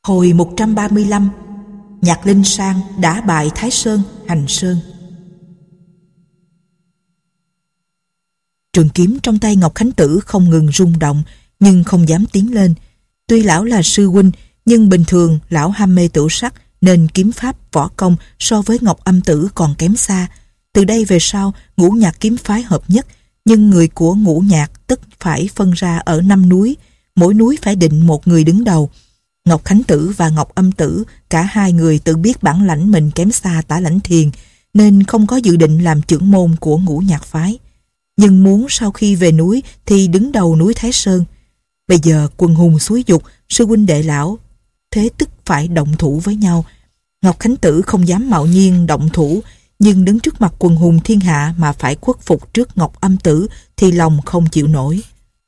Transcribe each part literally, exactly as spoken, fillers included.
Hồi một trăm ba mươi lăm, Nhạc Linh Sang đã bại Thái Sơn, Hành Sơn. Trường kiếm trong tay Ngọc Khánh Tử không ngừng rung động, nhưng không dám tiến lên. Tuy lão là sư huynh, nhưng bình thường lão ham mê tửu sắc, nên kiếm pháp võ công so với Ngọc Âm Tử còn kém xa. Từ đây về sau, ngũ nhạc kiếm phái hợp nhất, nhưng người của ngũ nhạc tức phải phân ra ở năm núi, mỗi núi phải định một người đứng đầu. Ngọc Khánh Tử và Ngọc Âm Tử, cả hai người tự biết bản lãnh mình kém xa Tả Lãnh Thiền, nên không có dự định làm trưởng môn của ngũ nhạc phái. Nhưng muốn sau khi về núi thì đứng đầu núi Thái Sơn. Bây giờ quần hùng xúi dục, sư huynh đệ lão, thế tức phải động thủ với nhau. Ngọc Khánh Tử không dám mạo nhiên động thủ, nhưng đứng trước mặt quần hùng thiên hạ mà phải khuất phục trước Ngọc Âm Tử thì lòng không chịu nổi.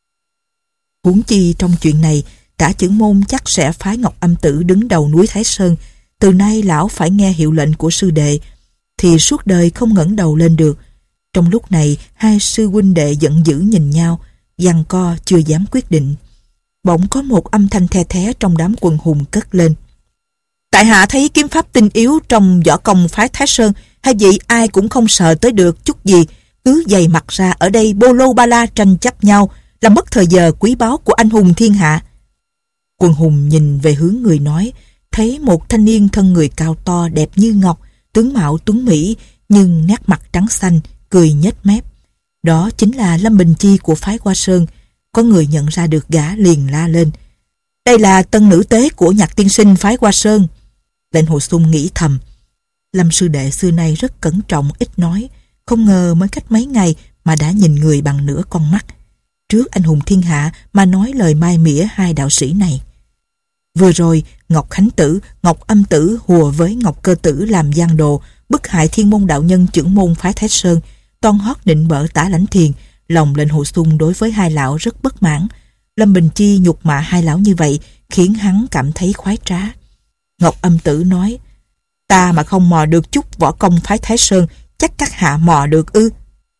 Huống chi trong chuyện này, cả trưởng môn chắc sẽ phái Ngọc Âm Tử đứng đầu núi Thái Sơn. Từ nay lão phải nghe hiệu lệnh của sư đệ, thì suốt đời không ngẩng đầu lên được. Trong lúc này, hai sư huynh đệ giận dữ nhìn nhau, giằng co chưa dám quyết định. Bỗng có một âm thanh the thé trong đám quần hùng cất lên. Tại hạ thấy kiếm pháp tinh yếu trong võ công phái Thái Sơn, hay vậy ai cũng không sợ tới được chút gì, cứ dày mặt ra ở đây bô lô ba la tranh chấp nhau, làm mất thời giờ quý báu của anh hùng thiên hạ. Quần hùng nhìn về hướng người nói, thấy một thanh niên thân người cao to đẹp như ngọc, tướng mạo tuấn mỹ, nhưng nét mặt trắng xanh, cười nhếch mép. Đó chính là Lâm Bình Chi của phái Hoa Sơn. Có người nhận ra được gã liền la lên: đây là tân nữ tế của Nhạc tiên sinh phái Hoa Sơn. Lệnh Hồ Xung nghĩ thầm, Lâm sư đệ xưa nay rất cẩn trọng, ít nói, không ngờ mới cách mấy ngày mà đã nhìn người bằng nửa con mắt. Trước anh hùng thiên hạ mà nói lời mai mỉa hai đạo sĩ này. Vừa rồi Ngọc Khánh Tử, Ngọc Âm Tử hùa với Ngọc Cơ Tử làm gian đồ, bức hại Thiên Môn đạo nhân trưởng môn phái Thái Sơn, toan hót nịnh bợ Tả Lãnh Thiền. Lòng Lệnh Hồ Xung đối với hai lão rất bất mãn. Lâm Bình Chi nhục mạ hai lão như vậy khiến hắn cảm thấy khoái trá. Ngọc Âm Tử nói: ta mà không mò được chút võ công phái Thái Sơn, chắc các hạ mò được ư?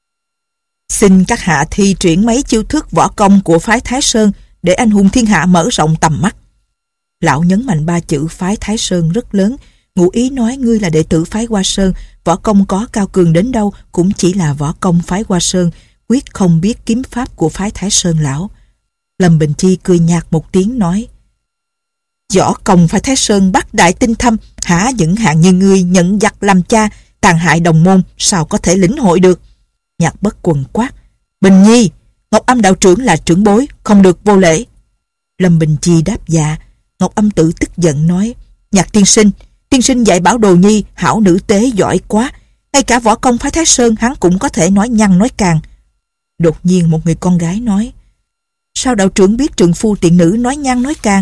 Xin các hạ thi triển mấy chiêu thức võ công của phái Thái Sơn để anh hùng thiên hạ mở rộng tầm mắt. Lão nhấn mạnh ba chữ phái Thái Sơn rất lớn, ngụ ý nói ngươi là đệ tử phái Hoa Sơn, võ công có cao cường đến đâu cũng chỉ là võ công phái Hoa Sơn, quyết không biết kiếm pháp của phái Thái Sơn lão. Lâm Bình Chi cười nhạt một tiếng nói: võ công phái Thái Sơn bắc đại tinh thâm, hả những hạng như ngươi nhận giặc làm cha, tàn hại đồng môn, sao có thể lĩnh hội được? Nhạc Bất Quần quát: Bình Nhi, Ngọc Âm đạo trưởng là trưởng bối, không được vô lễ. Lâm Bình Chi đáp dạ. Ngọc Âm Tử tức giận nói: Nhạc tiên sinh, tiên sinh dạy bảo Đồ Nhi hảo nữ tế giỏi quá, ngay cả võ công phái Thái Sơn hắn cũng có thể nói nhăng nói càng. Đột nhiên một người con gái nói: sao đạo trưởng biết trượng phu tiện nữ nói nhăng nói càng?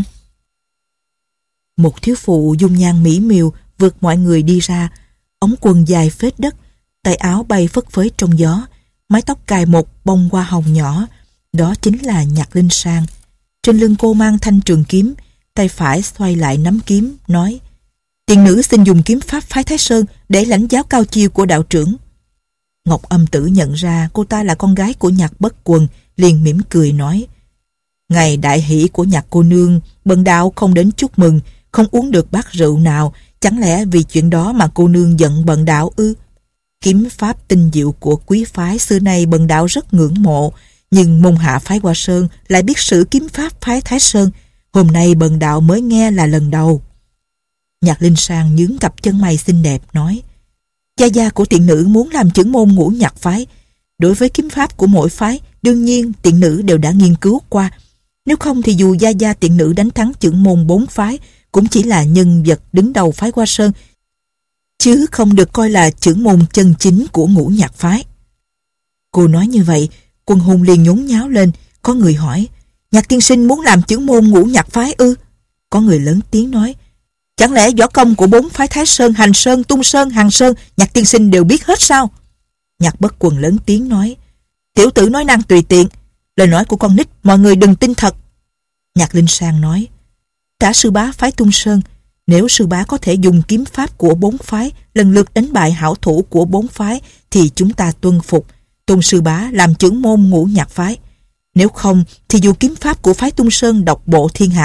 Một thiếu phụ dung nhan mỹ miều vượt mọi người đi ra, ống quần dài phết đất, tay áo bay phất phới trong gió, mái tóc cài một bông hoa hồng nhỏ. Đó chính là Nhạc Linh Sang. Trên lưng cô mang thanh trường kiếm, tay phải xoay lại nắm kiếm, nói: tiền nữ xin dùng kiếm pháp phái Thái Sơn để lãnh giáo cao chiêu của đạo trưởng. Ngọc Âm Tử nhận ra cô ta là con gái của Nhạc Bất Quần, liền mỉm cười nói: ngày đại hỷ của Nhạc cô nương, bần đạo không đến chúc mừng, không uống được bát rượu nào, chẳng lẽ vì chuyện đó mà cô nương giận bần đạo ư? Kiếm pháp tinh diệu của quý phái xưa nay bần đạo rất ngưỡng mộ, nhưng môn hạ phái Hoa Sơn lại biết sử kiếm pháp phái Thái Sơn, hôm nay bần đạo mới nghe là lần đầu. Nhạc Linh Sang nhướng cặp chân mày xinh đẹp nói: gia gia của tiện nữ muốn làm trưởng môn ngũ nhạc phái. Đối với kiếm pháp của mỗi phái, đương nhiên tiện nữ đều đã nghiên cứu qua. Nếu không thì dù gia gia tiện nữ đánh thắng trưởng môn bốn phái, cũng chỉ là nhân vật đứng đầu phái Hoa Sơn, chứ không được coi là trưởng môn chân chính của ngũ nhạc phái. Cô nói như vậy, quần hùng liền nhốn nháo lên. Có người hỏi: Nhạc tiên sinh muốn làm trưởng môn ngũ nhạc phái ư? Có người lớn tiếng nói: chẳng lẽ võ công của bốn phái Thái Sơn, Hành Sơn, Tung Sơn, Hằng Sơn Nhạc tiên sinh đều biết hết sao? Nhạc Bất Quần lớn tiếng nói: tiểu tử nói năng tùy tiện, lời nói của con nít mọi người đừng tin thật. Nhạc Linh Sang nói: cả sư bá phái Tung Sơn, nếu sư bá có thể dùng kiếm pháp của bốn phái lần lượt đánh bại hảo thủ của bốn phái thì chúng ta tuân phục, tôn sư bá làm trưởng môn ngũ nhạc phái. Nếu không thì dù kiếm pháp của phái Tung Sơn độc bộ thiên hạ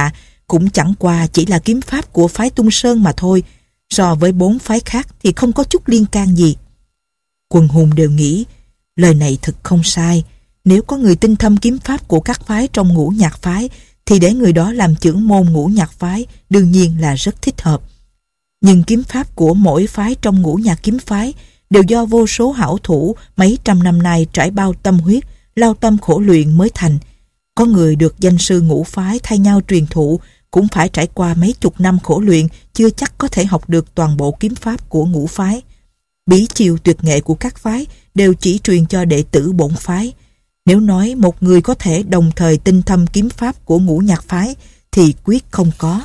cũng chẳng qua chỉ là kiếm pháp của phái Tung Sơn mà thôi. So với bốn phái khác thì không có chút liên can gì. Quần hùng đều nghĩ, lời này thật không sai. Nếu có người tinh thâm kiếm pháp của các phái trong Ngũ Nhạc phái, thì để người đó làm chưởng môn Ngũ Nhạc phái đương nhiên là rất thích hợp. Nhưng kiếm pháp của mỗi phái trong Ngũ Nhạc kiếm phái đều do vô số hảo thủ mấy trăm năm nay trải bao tâm huyết, lao tâm khổ luyện mới thành. Có người được danh sư ngũ phái thay nhau truyền thụ cũng phải trải qua mấy chục năm khổ luyện, chưa chắc có thể học được toàn bộ kiếm pháp của ngũ phái. Bí chiêu tuyệt nghệ của các phái đều chỉ truyền cho đệ tử bổn phái. Nếu nói một người có thể đồng thời tinh thâm kiếm pháp của Ngũ Nhạc phái thì quyết không có.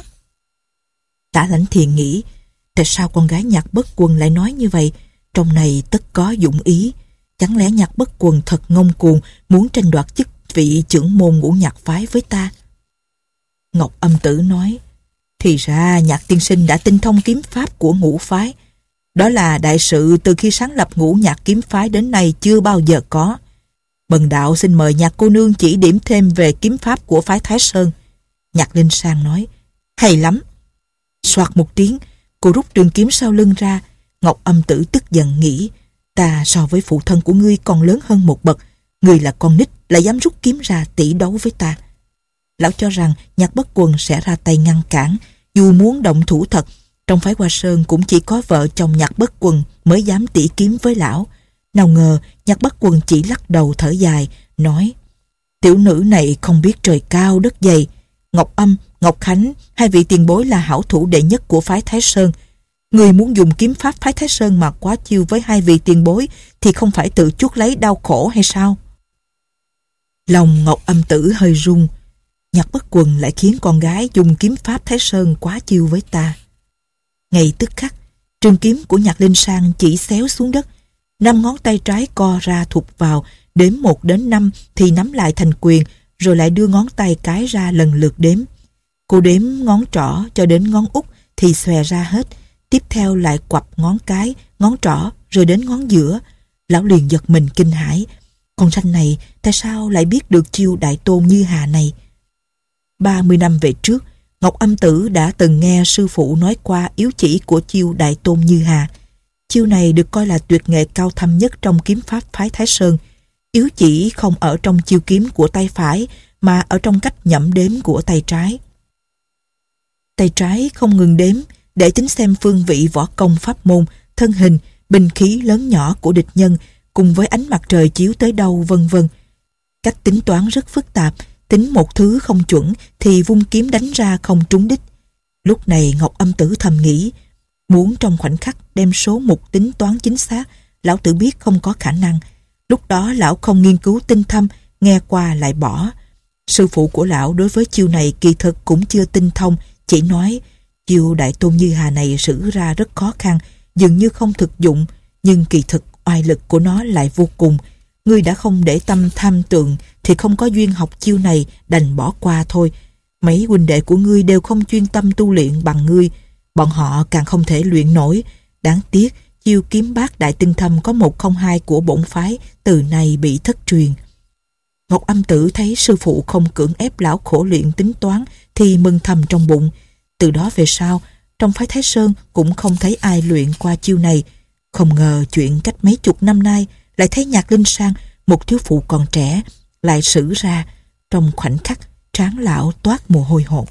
Tả Lãnh Thiền nghĩ, tại sao con gái Nhạc Bất Quần lại nói như vậy? Trong này tất có dụng ý. Chẳng lẽ Nhạc Bất Quần thật ngông cuồng muốn tranh đoạt chức vị trưởng môn Ngũ Nhạc phái với ta? Ngọc Âm Tử nói, thì ra Nhạc tiên sinh đã tinh thông kiếm pháp của ngũ phái. Đó là đại sự từ khi sáng lập Ngũ Nhạc kiếm phái đến nay chưa bao giờ có. Bần đạo xin mời Nhạc cô nương chỉ điểm thêm về kiếm pháp của phái Thái Sơn. Nhạc Linh Sang nói, hay lắm. Soạt một tiếng, cô rút trường kiếm sau lưng ra. Ngọc Âm Tử tức giận nghĩ, ta so với phụ thân của ngươi còn lớn hơn một bậc. Ngươi là con nít lại dám rút kiếm ra tỷ đấu với ta. Lão cho rằng Nhạc Bất Quần sẽ ra tay ngăn cản. Dù muốn động thủ thật, trong phái Hoa Sơn cũng chỉ có vợ chồng Nhạc Bất Quần mới dám tỉ kiếm với lão. Nào ngờ Nhạc Bất Quần chỉ lắc đầu thở dài, nói, tiểu nữ này không biết trời cao đất dày. Ngọc Âm, Ngọc Khánh, hai vị tiền bối là hảo thủ đệ nhất của phái Thái Sơn. Người muốn dùng kiếm pháp phái Thái Sơn mà quá chiêu với hai vị tiền bối thì không phải tự chuốc lấy đau khổ hay sao? Lòng Ngọc Âm Tử hơi run. Nhạc Bất Quần lại khiến con gái dùng kiếm pháp Thái Sơn quá chiêu với ta. Ngay tức khắc, trường kiếm của Nhạc Linh Sang chỉ xéo xuống đất. Năm ngón tay trái co ra thụt vào, đếm một đến năm thì nắm lại thành quyền, rồi lại đưa ngón tay cái ra lần lượt đếm. Cô đếm ngón trỏ cho đến ngón út thì xòe ra hết. Tiếp theo lại quặp ngón cái, ngón trỏ rồi đến ngón giữa. Lão liền giật mình kinh hãi. Con sanh này tại sao lại biết được chiêu Đại Tôn Như Hà này? Ba mươi năm về trước, Ngọc Âm Tử đã từng nghe sư phụ nói qua yếu chỉ của chiêu Đại Tôn Như Hà. Chiêu này được coi là tuyệt nghệ cao thâm nhất trong kiếm pháp phái Thái Sơn. Yếu chỉ không ở trong chiêu kiếm của tay phải mà ở trong cách nhẩm đếm của tay trái. Tay trái không ngừng đếm để tính xem phương vị võ công pháp môn, thân hình, binh khí lớn nhỏ của địch nhân cùng với ánh mặt trời chiếu tới đâu vân vân. Cách tính toán rất phức tạp, tính một thứ không chuẩn thì vung kiếm đánh ra không trúng đích. Lúc này Ngọc Âm Tử thầm nghĩ, muốn trong khoảnh khắc đem số mục tính toán chính xác, lão tự biết không có khả năng. Lúc đó lão không nghiên cứu tinh thâm, nghe qua lại bỏ. Sư phụ của lão đối với chiêu này kỳ thực cũng chưa tinh thông, chỉ nói chiêu Đại Tôn Như Hà này sử ra rất khó khăn, dường như không thực dụng, nhưng kỳ thực oai lực của nó lại vô cùng. Ngươi đã không để tâm tham tượng thì không có duyên học chiêu này, đành bỏ qua thôi. Mấy huynh đệ của ngươi đều không chuyên tâm tu luyện bằng ngươi, bọn họ càng không thể luyện nổi. Đáng tiếc chiêu kiếm bát đại tinh thâm có một không hai của bổn phái từ nay bị thất truyền. Ngọc Âm Tử thấy sư phụ không cưỡng ép lão khổ luyện tính toán thì mừng thầm trong bụng. Từ đó về sau, trong phái Thái Sơn cũng không thấy ai luyện qua chiêu này. Không ngờ chuyện cách mấy chục năm nay lại thấy Nhạc Linh Sang, một thiếu phụ còn trẻ, lại sử ra. Trong khoảnh khắc, trán lão toát mồ hôi hột.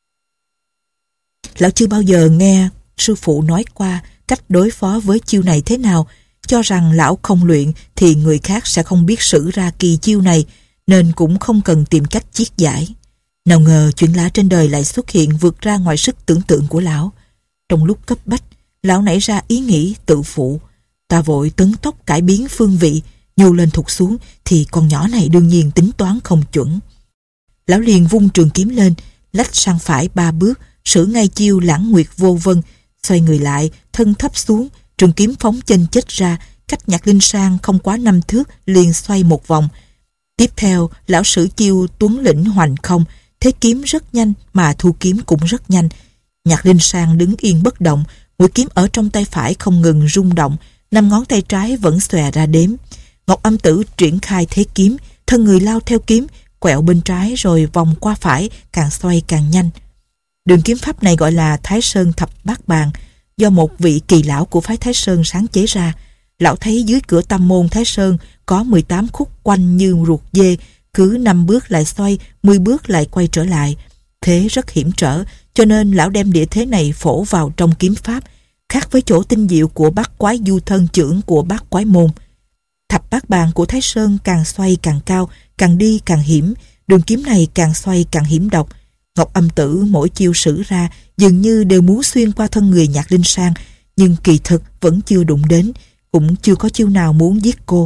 Lão chưa bao giờ nghe sư phụ nói qua cách đối phó với chiêu này thế nào, cho rằng lão không luyện thì người khác sẽ không biết sử ra kỳ chiêu này, nên cũng không cần tìm cách chiết giải. Nào ngờ chuyện lạ trên đời lại xuất hiện vượt ra ngoài sức tưởng tượng của lão. Trong lúc cấp bách, lão nảy ra ý nghĩ tự phụ. Ta vội tấn tốc cải biến phương vị, nhô lên thụt xuống thì con nhỏ này đương nhiên tính toán không chuẩn. Lão liền vung trường kiếm lên, lách sang phải ba bước, sử ngay chiêu Lãng Nguyệt Vô Vân, xoay người lại, thân thấp xuống, trường kiếm phóng chênh chếch ra, cách Nhạc Linh Sang không quá năm thước, liền xoay một vòng. Tiếp theo, lão sử chiêu Tuấn Lĩnh Hoành Không, thế kiếm rất nhanh mà thu kiếm cũng rất nhanh. Nhạc Linh Sang đứng yên bất động, mũi kiếm ở trong tay phải không ngừng rung động, năm ngón tay trái vẫn xòe ra đếm. Ngọc Âm Tử triển khai thế kiếm, thân người lao theo kiếm, quẹo bên trái rồi vòng qua phải, càng xoay càng nhanh. Đường kiếm pháp này gọi là Thái Sơn Thập Bát Bàn, do một vị kỳ lão của phái Thái Sơn sáng chế ra. Lão thấy dưới cửa tam môn Thái Sơn có mười tám khúc quanh như ruột dê, cứ năm bước lại xoay, mười bước lại quay trở lại. Thế rất hiểm trở, cho nên lão đem địa thế này phổ vào trong kiếm pháp, khác với chỗ tinh diệu của bát quái du thân chưởng của bát quái môn. Thập bát bàn của Thái Sơn càng xoay càng cao, càng đi càng hiểm, đường kiếm này càng xoay càng hiểm độc. Ngọc Âm Tử mỗi chiêu sử ra dường như đều muốn xuyên qua thân người Nhạc Linh Sang, nhưng kỳ thực vẫn chưa đụng đến, cũng chưa có chiêu nào muốn giết cô.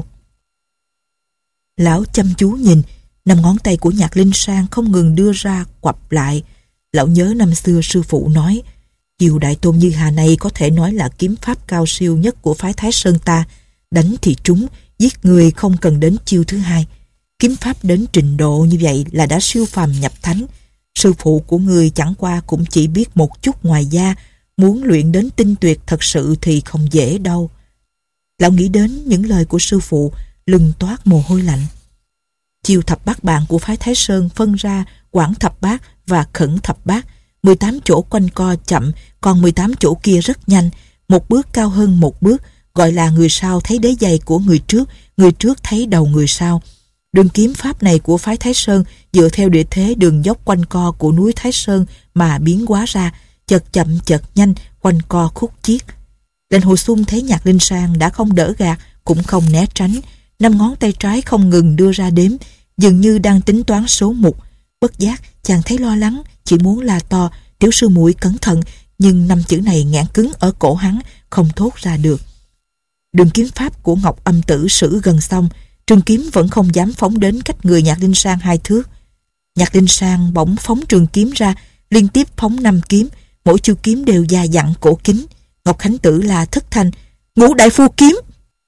Lão chăm chú nhìn, năm ngón tay của Nhạc Linh Sang không ngừng đưa ra quặp lại. Lão nhớ năm xưa sư phụ nói, chiêu Đại Tôn Như Hà này có thể nói là kiếm pháp cao siêu nhất của phái Thái Sơn ta, đánh thì trúng, giết người không cần đến chiêu thứ hai. Kiếm pháp đến trình độ như vậy là đã siêu phàm nhập thánh. Sư phụ của người chẳng qua cũng chỉ biết một chút ngoài da, muốn luyện đến tinh tuyệt thật sự thì không dễ đâu. Lão nghĩ đến những lời của sư phụ, lưng toát mồ hôi lạnh. Chiêu thập bát bàn của phái Thái Sơn phân ra quảng thập bát và khẩn thập bát, mười tám chỗ quanh co chậm, còn mười tám chỗ kia rất nhanh, một bước cao hơn một bước, gọi là người sau thấy đế giày của người trước, người trước thấy đầu người sau. Đường kiếm pháp này của phái Thái Sơn dựa theo địa thế đường dốc quanh co của núi Thái Sơn mà biến hóa ra, chợt chậm chợt nhanh, quanh co khúc chiết. Lệnh Hồ Xuân thấy Nhạc Linh Sang đã không đỡ gạt, cũng không né tránh, năm ngón tay trái không ngừng đưa ra đếm, dường như đang tính toán số mục. Bất giác chàng thấy lo lắng, chỉ muốn la to, tiểu sư muội cẩn thận, nhưng năm chữ này nghẹn cứng ở cổ hắn, không thốt ra được. Đường kiếm pháp của Ngọc Âm Tử sử gần xong, trường kiếm vẫn không dám phóng đến cách người Nhạc Linh Sang hai thước. Nhạc Linh Sang bỗng phóng trường kiếm ra, liên tiếp phóng năm kiếm, mỗi chiêu kiếm đều già dặn cổ kính. Ngọc Khánh Tử là thất thanh, Ngũ Đại Phu Kiếm.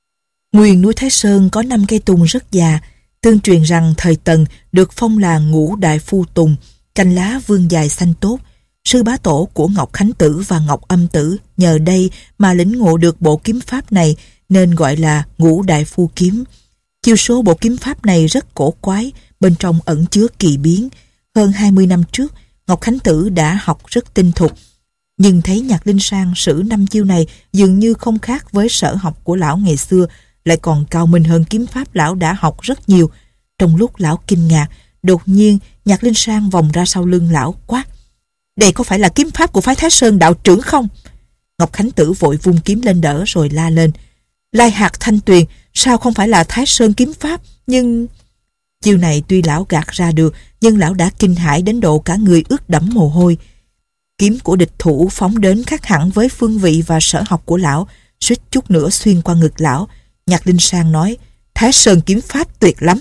Nguyên núi Thái Sơn có năm cây tùng rất già, tương truyền rằng thời Tần được phong là Ngũ Đại Phu Tùng, cành lá vươn dài xanh tốt. Sư bá tổ của Ngọc Khánh Tử và Ngọc Âm Tử nhờ đây mà lĩnh ngộ được bộ kiếm pháp này, nên gọi là Ngũ Đại Phu Kiếm. Chiêu số bộ kiếm pháp này rất cổ quái, bên trong ẩn chứa kỳ biến. Hơn hai mươi năm trước, Ngọc Khánh Tử đã học rất tinh thục, nhưng thấy Nhạc Linh Sang sử năm chiêu này dường như không khác với sở học của lão ngày xưa, lại còn cao minh hơn kiếm pháp lão đã học rất nhiều. Trong lúc lão kinh ngạc, đột nhiên Nhạc Linh Sang vòng ra sau lưng lão quát, đây có phải là kiếm pháp của phái Thái Sơn đạo trưởng không? Ngọc Khánh Tử vội vung kiếm lên đỡ rồi la lên, Lai hạt thanh tuyền, sao không phải là Thái Sơn kiếm pháp? Nhưng chiêu này tuy lão gạt ra được, nhưng lão đã kinh hãi đến độ cả người ướt đẫm mồ hôi. Kiếm của địch thủ phóng đến khác hẳn với phương vị và sở học của lão, suýt chút nữa xuyên qua ngực lão. Nhạc Linh Sang nói, Thái Sơn kiếm pháp tuyệt lắm.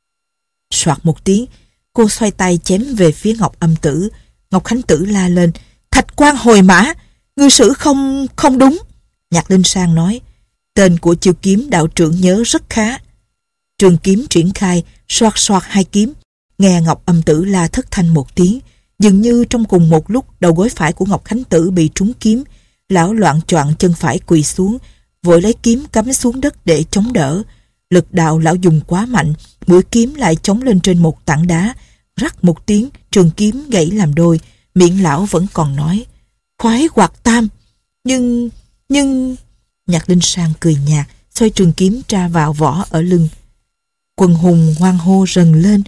Soạt một tiếng, cô xoay tay chém về phía Ngọc Âm Tử. Ngọc Khánh Tử la lên, Thạch Quan Hồi Mã, ngươi sử không không đúng. Nhạc Linh Sang nói, tên của chiêu kiếm đạo trưởng nhớ rất khá. Trường kiếm triển khai, soạt soạt hai kiếm. Nghe Ngọc Âm Tử la thất thanh một tiếng, dường như trong cùng một lúc đầu gối phải của Ngọc Khánh Tử bị trúng kiếm. Lão loạng choạng chân phải quỳ xuống, vội lấy kiếm cắm xuống đất để chống đỡ. Lực đạo lão dùng quá mạnh, mũi kiếm lại chống lên trên một tảng đá. Rắc một tiếng, trường kiếm gãy làm đôi. Miệng lão vẫn còn nói, khoái hoạt tam. Nhưng, nhưng... Nhạc Linh Sang cười nhạt, xoay trường kiếm tra vào vỏ ở lưng. Quần hùng hoan hô rần lên.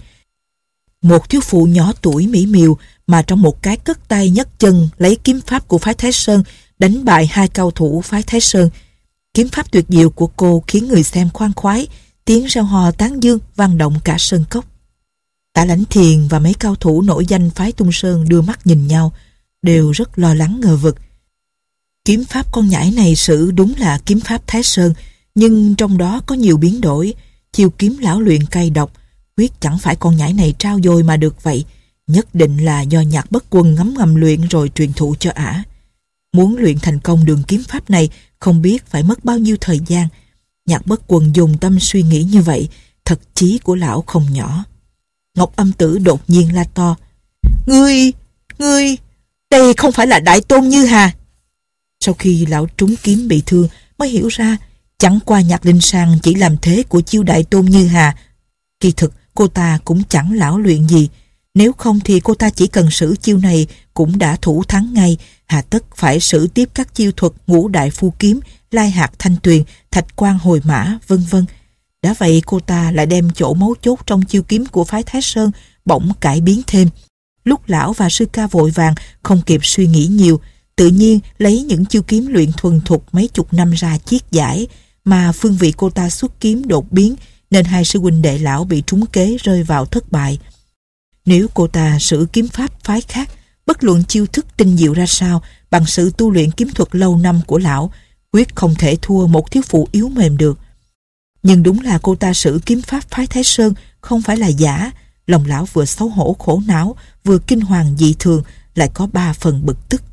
Một thiếu phụ nhỏ tuổi mỹ miều mà trong một cái cất tay nhấc chân lấy kiếm pháp của phái Thái Sơn đánh bại hai cao thủ phái Thái Sơn. Kiếm pháp tuyệt diệu của cô khiến người xem khoan khoái, tiếng reo hò tán dương vang động cả sơn cốc. Tạ Lãnh Thiền và mấy cao thủ nổi danh phái Tung Sơn đưa mắt nhìn nhau, đều rất lo lắng ngờ vực. Kiếm pháp con nhãi này sử đúng là kiếm pháp Thái Sơn, nhưng trong đó có nhiều biến đổi. Chiêu kiếm lão luyện cay độc, quyết chẳng phải con nhãi này trao dồi mà được vậy, nhất định là do Nhạc Bất Quân ngấm ngầm luyện rồi truyền thụ cho ả. Muốn luyện thành công đường kiếm pháp này không biết phải mất bao nhiêu thời gian. Nhạc Bất Quân dùng tâm suy nghĩ như vậy, thật chí của lão không nhỏ. Ngọc Âm Tử đột nhiên la to, Ngươi, ngươi, đây không phải là Đại Tôn Như Hà. Sau khi lão trúng kiếm bị thương mới hiểu ra chẳng qua Nhạc Linh Sang chỉ làm thế của chiêu Đại Tôn Như Hà. Kỳ thực cô ta cũng chẳng lão luyện gì. Nếu không thì cô ta chỉ cần sử chiêu này cũng đã thủ thắng ngay, hà tất phải sử tiếp các chiêu thuật ngũ đại phu kiếm, lai hạt thanh tuyền, thạch quan hồi mã, vân vân. Đã vậy cô ta lại đem chỗ mấu chốt trong chiêu kiếm của phái Thái Sơn bỗng cải biến thêm. Lúc lão và sư ca vội vàng, không kịp suy nghĩ nhiều, tự nhiên lấy những chiêu kiếm luyện thuần thục mấy chục năm ra chiết giải, mà phương vị cô ta xuất kiếm đột biến, nên hai sư huynh đệ lão bị trúng kế rơi vào thất bại. Nếu cô ta sử kiếm pháp phái khác, bất luận chiêu thức tinh diệu ra sao, bằng sự tu luyện kiếm thuật lâu năm của lão, quyết không thể thua một thiếu phụ yếu mềm được. Nhưng đúng là cô ta sử kiếm pháp phái Thái Sơn không phải là giả. Lòng lão vừa xấu hổ khổ não, vừa kinh hoàng dị thường, lại có ba phần bực tức.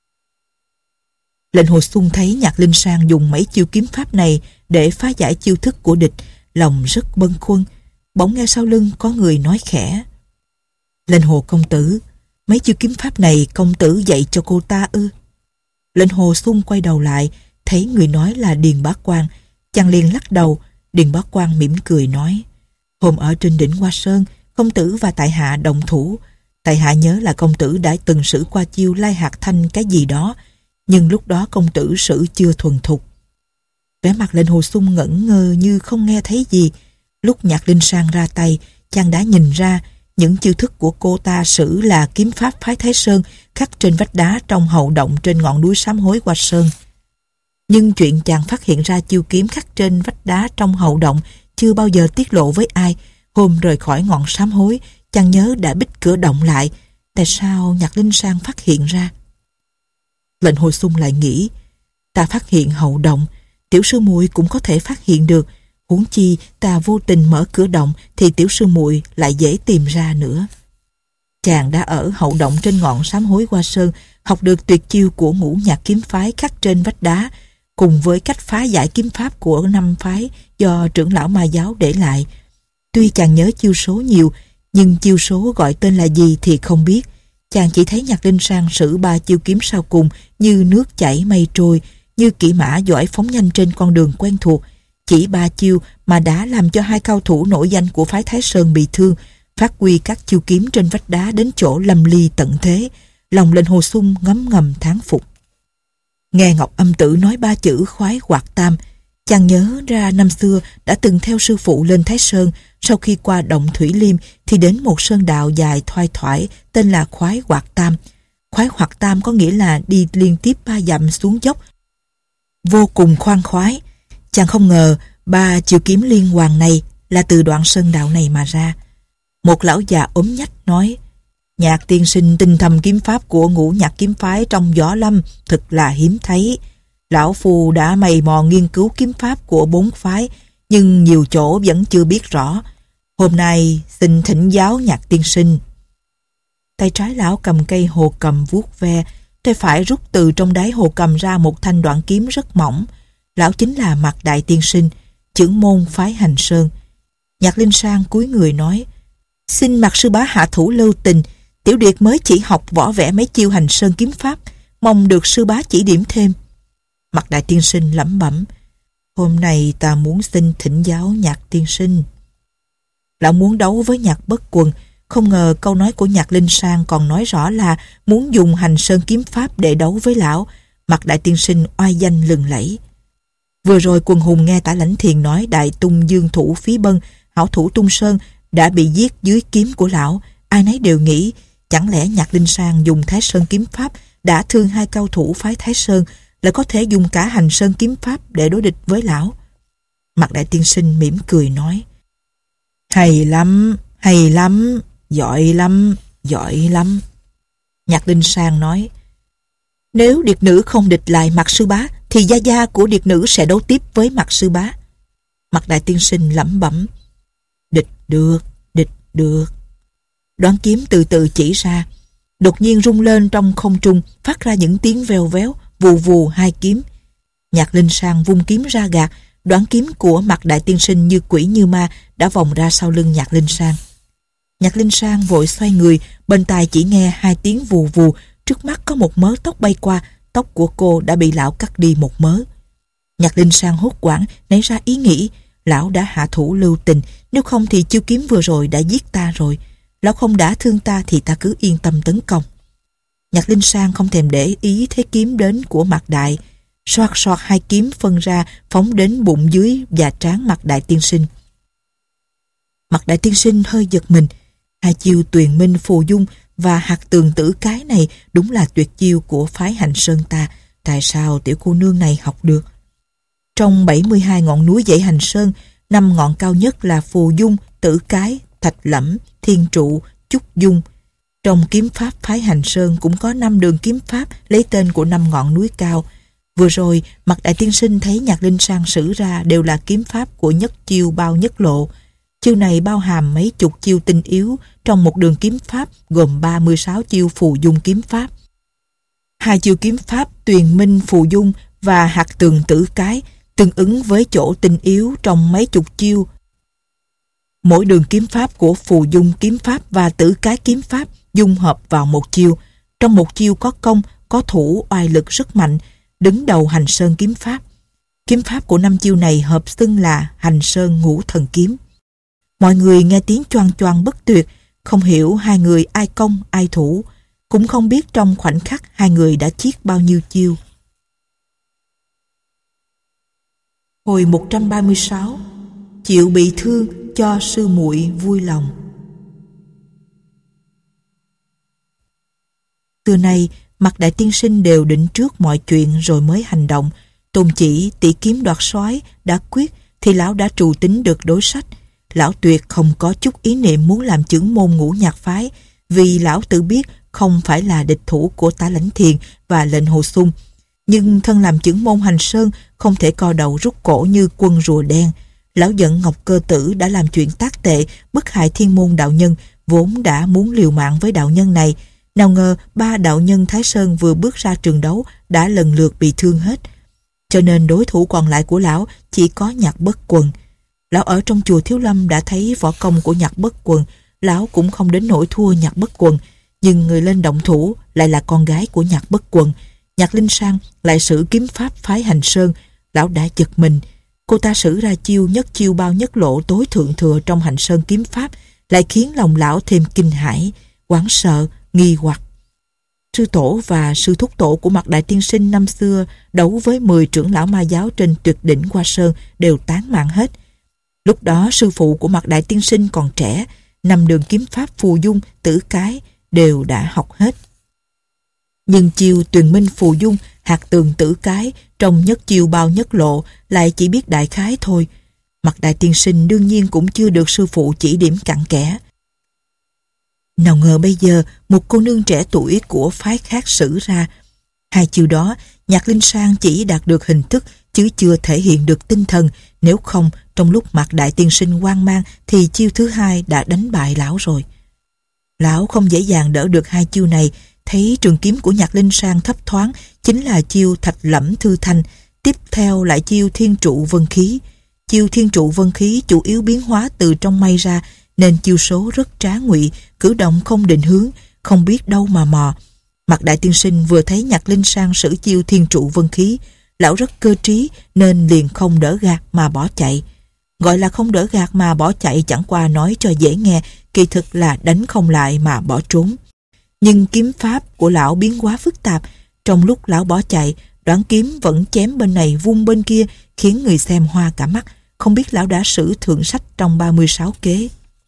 Lệnh Hồ Xuân thấy Nhạc Linh Sang dùng mấy chiêu kiếm pháp này để phá giải chiêu thức của địch, lòng rất bâng khuâng. Bỗng nghe sau lưng có người nói khẽ: "Lệnh Hồ công tử, mấy chiêu kiếm pháp này công tử dạy cho cô ta ư?" Lệnh Hồ Xuân quay đầu lại, thấy người nói là Điền Bá Quang, chàng liền lắc đầu. Điền Bá Quang mỉm cười nói: "Hôm ở trên đỉnh Hoa Sơn, công tử và tại hạ đồng thủ. Tại hạ nhớ là công tử đã từng sử qua chiêu lai hạt thanh cái gì đó, nhưng lúc đó công tử sử chưa thuần thục." Vẻ mặt Lệnh Hồ Xuân ngẩn ngơ như không nghe thấy gì. Lúc Nhạc Linh Sang ra tay, chàng đã nhìn ra những chiêu thức của cô ta sử là kiếm pháp phái Thái Sơn khắc trên vách đá trong hậu động trên ngọn núi Sám Hối Hoa Sơn. Nhưng chuyện chàng phát hiện ra chiêu kiếm khắc trên vách đá trong hậu động chưa bao giờ tiết lộ với ai. Hôm rời khỏi ngọn Sám Hối, chàng nhớ đã bích cửa động lại. Tại sao Nhạc Linh Sang phát hiện ra? Lệnh Hồ Xuân lại nghĩ, ta phát hiện hậu động, tiểu sư muội cũng có thể phát hiện được. Huống chi ta vô tình mở cửa động thì tiểu sư muội lại dễ tìm ra nữa. Chàng đã ở hậu động trên ngọn Sám Hối Hoa Sơn học được tuyệt chiêu của ngũ nhạc kiếm phái khắc trên vách đá, cùng với cách phá giải kiếm pháp của năm phái do trưởng lão Ma giáo để lại. Tuy chàng nhớ chiêu số nhiều, nhưng chiêu số gọi tên là gì thì không biết. Chàng chỉ thấy Nhạc Linh Sang sử ba chiêu kiếm sau cùng như nước chảy mây trôi, như kỵ mã giỏi phóng nhanh trên con đường quen thuộc. Chỉ ba chiêu mà đã làm cho hai cao thủ nổi danh của phái Thái Sơn bị thương, phát huy các chiêu kiếm trên vách đá đến chỗ lâm ly tận thế. Lòng Lệnh Hồ Xuân ngấm ngầm thán phục. Nghe Ngọc Âm Tử nói ba chữ khoái hoạt tam, chàng nhớ ra năm xưa đã từng theo sư phụ lên Thái Sơn, sau khi qua động Thủy Liêm thì đến một sơn đạo dài thoai thoải tên là khoái hoạt tam. Khoái hoạt tam có nghĩa là đi liên tiếp ba dặm xuống dốc, vô cùng khoan khoái. Chàng không ngờ ba chiêu kiếm liên hoàn này là từ đoạn sơn đạo này mà ra. Một lão già ốm nhách nói: Nhạc tiên sinh tinh thầm kiếm pháp của ngũ nhạc kiếm phái trong võ lâm thật là hiếm thấy. Lão phu đã mày mò nghiên cứu kiếm pháp của bốn phái, nhưng nhiều chỗ vẫn chưa biết rõ. Hôm nay xin thỉnh giáo Nhạc tiên sinh. Tay trái lão cầm cây hồ cầm vuốt ve, tay phải rút từ trong đáy hồ cầm ra một thanh đoạn kiếm rất mỏng. Lão chính là Mạc Đại tiên sinh, trưởng môn phái Hành Sơn. Nhạc Linh Sang cúi người nói: Xin Mạc sư bá hạ thủ lưu tình, tiểu điệt mới chỉ học võ vẽ mấy chiêu Hành Sơn kiếm pháp, mong được sư bá chỉ điểm thêm. Mạc Đại tiên sinh lẩm bẩm: Hôm nay ta muốn xin thỉnh giáo Nhạc tiên sinh. Lão muốn đấu với Nhạc Bất Quần, không ngờ câu nói của Nhạc Linh Sang còn nói rõ là muốn dùng Hành Sơn kiếm pháp để đấu với lão. Mạc Đại tiên sinh oai danh lừng lẫy. Vừa rồi Quần Hùng nghe Tả Lãnh Thiền nói Đại Tung Dương thủ Phí Bân, hảo thủ Tung Sơn đã bị giết dưới kiếm của lão. Ai nấy đều nghĩ chẳng lẽ Nhạc Linh Sang dùng Thái Sơn kiếm pháp đã thương hai cao thủ phái Thái Sơn, lại có thể dùng cả Hành Sơn kiếm pháp để đối địch với lão. Mạc Đại tiên sinh mỉm cười nói: Hay lắm, hay lắm, giỏi lắm, giỏi lắm. Nhạc Linh Sang nói: Nếu điệt nữ không địch lại Mạc sư bá thì gia gia của điệt nữ sẽ đấu tiếp với Mạc sư bá. Mạc Đại tiên sinh lẩm bẩm: Địch được, địch được. Đoán kiếm từ từ chỉ ra, đột nhiên rung lên trong không trung, phát ra những tiếng veo véo, vù vù hai kiếm. Nhạc Linh Sang vung kiếm ra gạt, đoán kiếm của Mạc Đại tiên sinh như quỷ như ma đã vòng ra sau lưng Nhạc Linh Sang. Nhạc Linh Sang vội xoay người, bên tai chỉ nghe hai tiếng vù vù, trước mắt có một mớ tóc bay qua, tóc của cô đã bị lão cắt đi một mớ. Nhạc Linh Sang hốt hoảng nảy ra ý nghĩ, lão đã hạ thủ lưu tình, nếu không thì chiêu kiếm vừa rồi đã giết ta rồi. Lão không đã thương ta thì ta cứ yên tâm tấn công. Nhạc Linh Sang không thèm để ý thấy kiếm đến của Mạc Đại. Soạt soạt hai kiếm phân ra phóng đến bụng dưới và trán Mạc Đại tiên sinh. Mạc Đại tiên sinh hơi giật mình. Hai chiêu Tuyền Minh Phù Dung và Hạt Tường Tử Cái này đúng là tuyệt chiêu của phái Hành Sơn ta. Tại sao tiểu cô nương này học được? Trong bảy mươi hai ngọn núi dãy Hành Sơn, năm ngọn cao nhất là Phù Dung, Tử Cái, Thạch Lẫm, Thiên Trụ, Trúc Dung. Trong kiếm pháp phái Hành Sơn cũng có năm đường kiếm pháp lấy tên của năm ngọn núi cao. Vừa rồi, Mạc Đại tiên sinh thấy Nhạc Linh Sang sử ra đều là kiếm pháp của nhất chiêu bao nhất lộ. Chiêu này bao hàm mấy chục chiêu tinh yếu trong một đường kiếm pháp gồm ba mươi sáu chiêu Phù Dung kiếm pháp. Hai chiêu kiếm pháp Tuyền Minh Phù Dung và Hạt Tường Tử Cái tương ứng với chỗ tinh yếu trong mấy chục chiêu. Mỗi đường kiếm pháp của Phù Dung kiếm pháp và Tử Cái kiếm pháp dung hợp vào một chiêu. Trong một chiêu có công, có thủ, oai lực rất mạnh, đứng đầu Hành Sơn kiếm pháp. Kiếm pháp của năm chiêu này hợp xưng là Hành Sơn Ngũ Thần Kiếm. Mọi người nghe tiếng choang choang bất tuyệt, không hiểu hai người ai công ai thủ, cũng không biết trong khoảnh khắc hai người đã chiết bao nhiêu chiêu. Hồi một trăm ba mươi sáu, chịu bị thương cho sư muội vui lòng. Từ nay, Mạc Đại tiên sinh đều định trước mọi chuyện rồi mới hành động. Tôn chỉ tỷ kiếm đoạt soái đã quyết thì lão đã trù tính được đối sách. Lão tuyệt không có chút ý niệm muốn làm chưởng môn Ngũ Nhạc phái, vì lão tự biết không phải là địch thủ của Tả Lãnh Thiền và Lệnh Hồ Xung. Nhưng thân làm chưởng môn Hành Sơn không thể co đầu rút cổ như quân rùa đen. Lão giận Ngọc Cơ Tử đã làm chuyện tác tệ, bức hại thiên môn đạo nhân, vốn đã muốn liều mạng với đạo nhân này. Nào ngờ ba đạo nhân Thái Sơn vừa bước ra trường đấu đã lần lượt bị thương hết. Cho nên đối thủ còn lại của lão chỉ có Nhạc Bất Quần. Lão ở trong chùa Thiếu Lâm đã thấy võ công của Nhạc Bất Quần, lão cũng không đến nỗi thua Nhạc Bất Quần. Nhưng người lên động thủ lại là con gái của Nhạc Bất Quần. Nhạc Linh Sang lại sử kiếm pháp phái Hành Sơn. Lão đã giật mình. Cô ta sử ra chiêu nhất chiêu bao nhất lộ tối thượng thừa trong Hành Sơn kiếm pháp, lại khiến lòng lão thêm kinh hãi, hoảng sợ, nghi hoặc. Sư tổ và sư thúc tổ của Mạc Đại tiên sinh năm xưa đấu với mười trưởng lão ma giáo trên tuyệt đỉnh Hoa Sơn đều tán mạng hết. Lúc đó sư phụ của Mạc Đại tiên sinh còn trẻ, năm đường kiếm pháp Phù Dung, Tử Cái đều đã học hết. Nhưng chiêu Tuyền Minh Phù Dung, Hạt Tường Tử Cái trong nhất chiêu bao nhất lộ lại chỉ biết đại khái thôi. Mạc Đại tiên sinh đương nhiên cũng chưa được sư phụ chỉ điểm cặn kẽ. Nào ngờ bây giờ một cô nương trẻ tuổi của phái khác sử ra. Hai chiêu đó Nhạc Linh Sang chỉ đạt được hình thức chứ chưa thể hiện được tinh thần. Nếu không, trong lúc Mạc Đại tiên sinh hoang mang thì chiêu thứ hai đã đánh bại lão rồi. Lão không dễ dàng đỡ được hai chiêu này. Thấy trường kiếm của Nhạc Linh Sang thấp thoáng chính là chiêu Thạch Lẫm Thư Thanh, tiếp theo lại chiêu Thiên Trụ Vân Khí. Chiêu Thiên Trụ Vân Khí chủ yếu biến hóa từ trong mây ra, nên chiêu số rất trá ngụy, cử động không định hướng, không biết đâu mà mò. Mạc Đại tiên sinh vừa thấy Nhạc Linh Sang sử chiêu Thiên Trụ Vân Khí, lão rất cơ trí nên liền không đỡ gạt mà bỏ chạy. Gọi là không đỡ gạt mà bỏ chạy chẳng qua nói cho dễ nghe, kỳ thực là đánh không lại mà bỏ trốn. Nhưng kiếm pháp của lão biến hóa phức tạp, trong lúc lão bỏ chạy, đoạn kiếm vẫn chém bên này vung bên kia, khiến người xem hoa cả mắt, không biết lão đã sử thượng sách trong ba mươi sáu kế.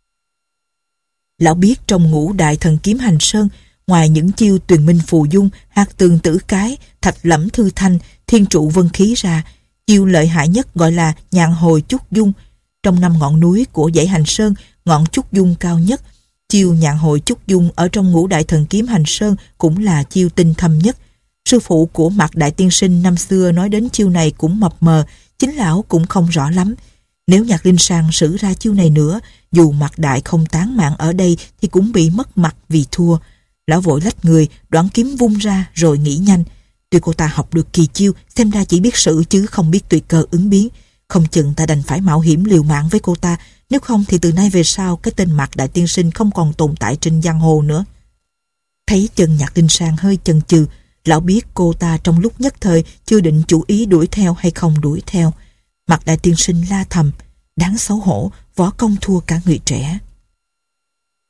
Lão biết trong Ngũ Đại Thần Kiếm Hành Sơn, ngoài những chiêu Tuyền Minh Phù Dung, Hạt Tường Tử Cái, Thạch Lẫm Thư Thanh, Thiên Trụ Vân Khí ra, chiêu lợi hại nhất gọi là Nhạn Hồi Trúc Dung. Trong năm ngọn núi của dãy Hành Sơn, ngọn Trúc Dung cao nhất. Chiêu Nhạn Hồi Trúc Dung ở trong Ngũ Đại Thần Kiếm Hành Sơn cũng là chiêu tinh thâm nhất. Sư phụ của Mạc Đại tiên sinh năm xưa nói đến chiêu này cũng mập mờ, chính lão cũng không rõ lắm. Nếu Nhạc Linh Sang sử ra chiêu này nữa, dù Mạc Đại không tán mạng ở đây thì cũng bị mất mặt vì thua. Lão vội lách người, đoạn kiếm vung ra rồi nghĩ nhanh. Tuy cô ta học được kỳ chiêu, xem ra chỉ biết sử chứ không biết tùy cơ ứng biến. Không chừng ta đành phải mạo hiểm liều mạng với cô ta, nếu không thì từ nay về sau cái tên Mạc Đại tiên sinh không còn tồn tại trên giang hồ nữa. Thấy chân Nhạc Linh Sang hơi chần chừ, lão biết cô ta trong lúc nhất thời chưa định chủ ý đuổi theo hay không đuổi theo. Mạc Đại tiên sinh la thầm, đáng xấu hổ, võ công thua cả người trẻ.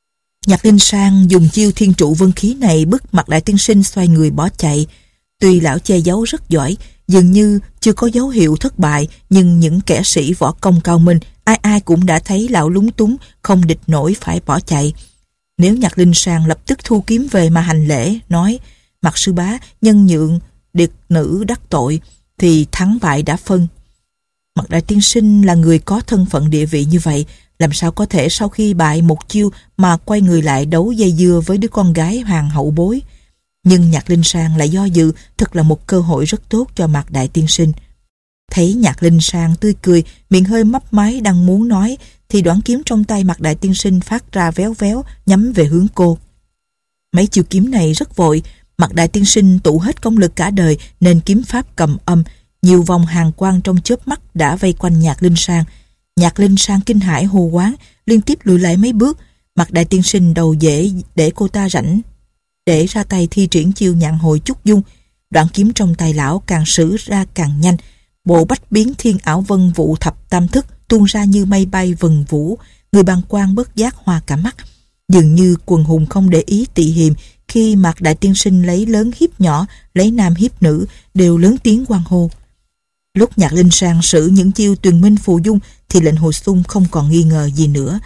Nhạc Linh Sang dùng chiêu thiên trụ vân khí này bức Mạc Đại Tiên Sinh xoay người bỏ chạy. Tuy lão che giấu rất giỏi, dường như chưa có dấu hiệu thất bại, nhưng những kẻ sĩ võ công cao minh, ai ai cũng đã thấy lão lúng túng, không địch nổi phải bỏ chạy. Nếu Nhạc Linh Sang lập tức thu kiếm về mà hành lễ, nói: Mạc sư bá nhân nhượng địch nữ đắc tội, thì thắng bại đã phân. Mạc Đại Tiên Sinh là người có thân phận địa vị như vậy, làm sao có thể sau khi bại một chiêu mà quay người lại đấu dây dưa với đứa con gái hoàng hậu bối. Nhưng Nhạc Linh Sang lại do dự, thật là một cơ hội rất tốt cho Mạc Đại Tiên Sinh. Thấy Nhạc Linh Sang tươi cười, miệng hơi mấp máy đang muốn nói, thì đoạn kiếm trong tay Mạc Đại Tiên Sinh phát ra véo véo, nhắm về hướng cô. Mấy chiêu kiếm này rất vội, Mạc Đại Tiên Sinh tụ hết công lực cả đời nên kiếm pháp cầm âm, nhiều vòng hàn quang trong chớp mắt đã vây quanh Nhạc Linh Sang. Nhạc Linh Sang kinh hãi hô hoáng, liên tiếp lùi lại mấy bước. Mạc Đại Tiên Sinh đầu dễ để cô ta rảnh để ra tay thi triển chiêu nhạn hồi trúc dung. Đoạn kiếm trong tay lão càng sử ra càng nhanh, bộ bách biến thiên ảo vân vụ thập tam thức tuôn ra như mây bay vần vũ. Người bàng quan bất giác hoa cả mắt. Dường như quần hùng không để ý tị hiềm khi Mạc Đại Tiên Sinh lấy lớn hiếp nhỏ, lấy nam hiếp nữ, đều lớn tiếng hoan hô. Lúc Nhạc Linh Sang sử những chiêu tuyền minh phù dung thì lệnh Hồ Xung không còn nghi ngờ gì nữa.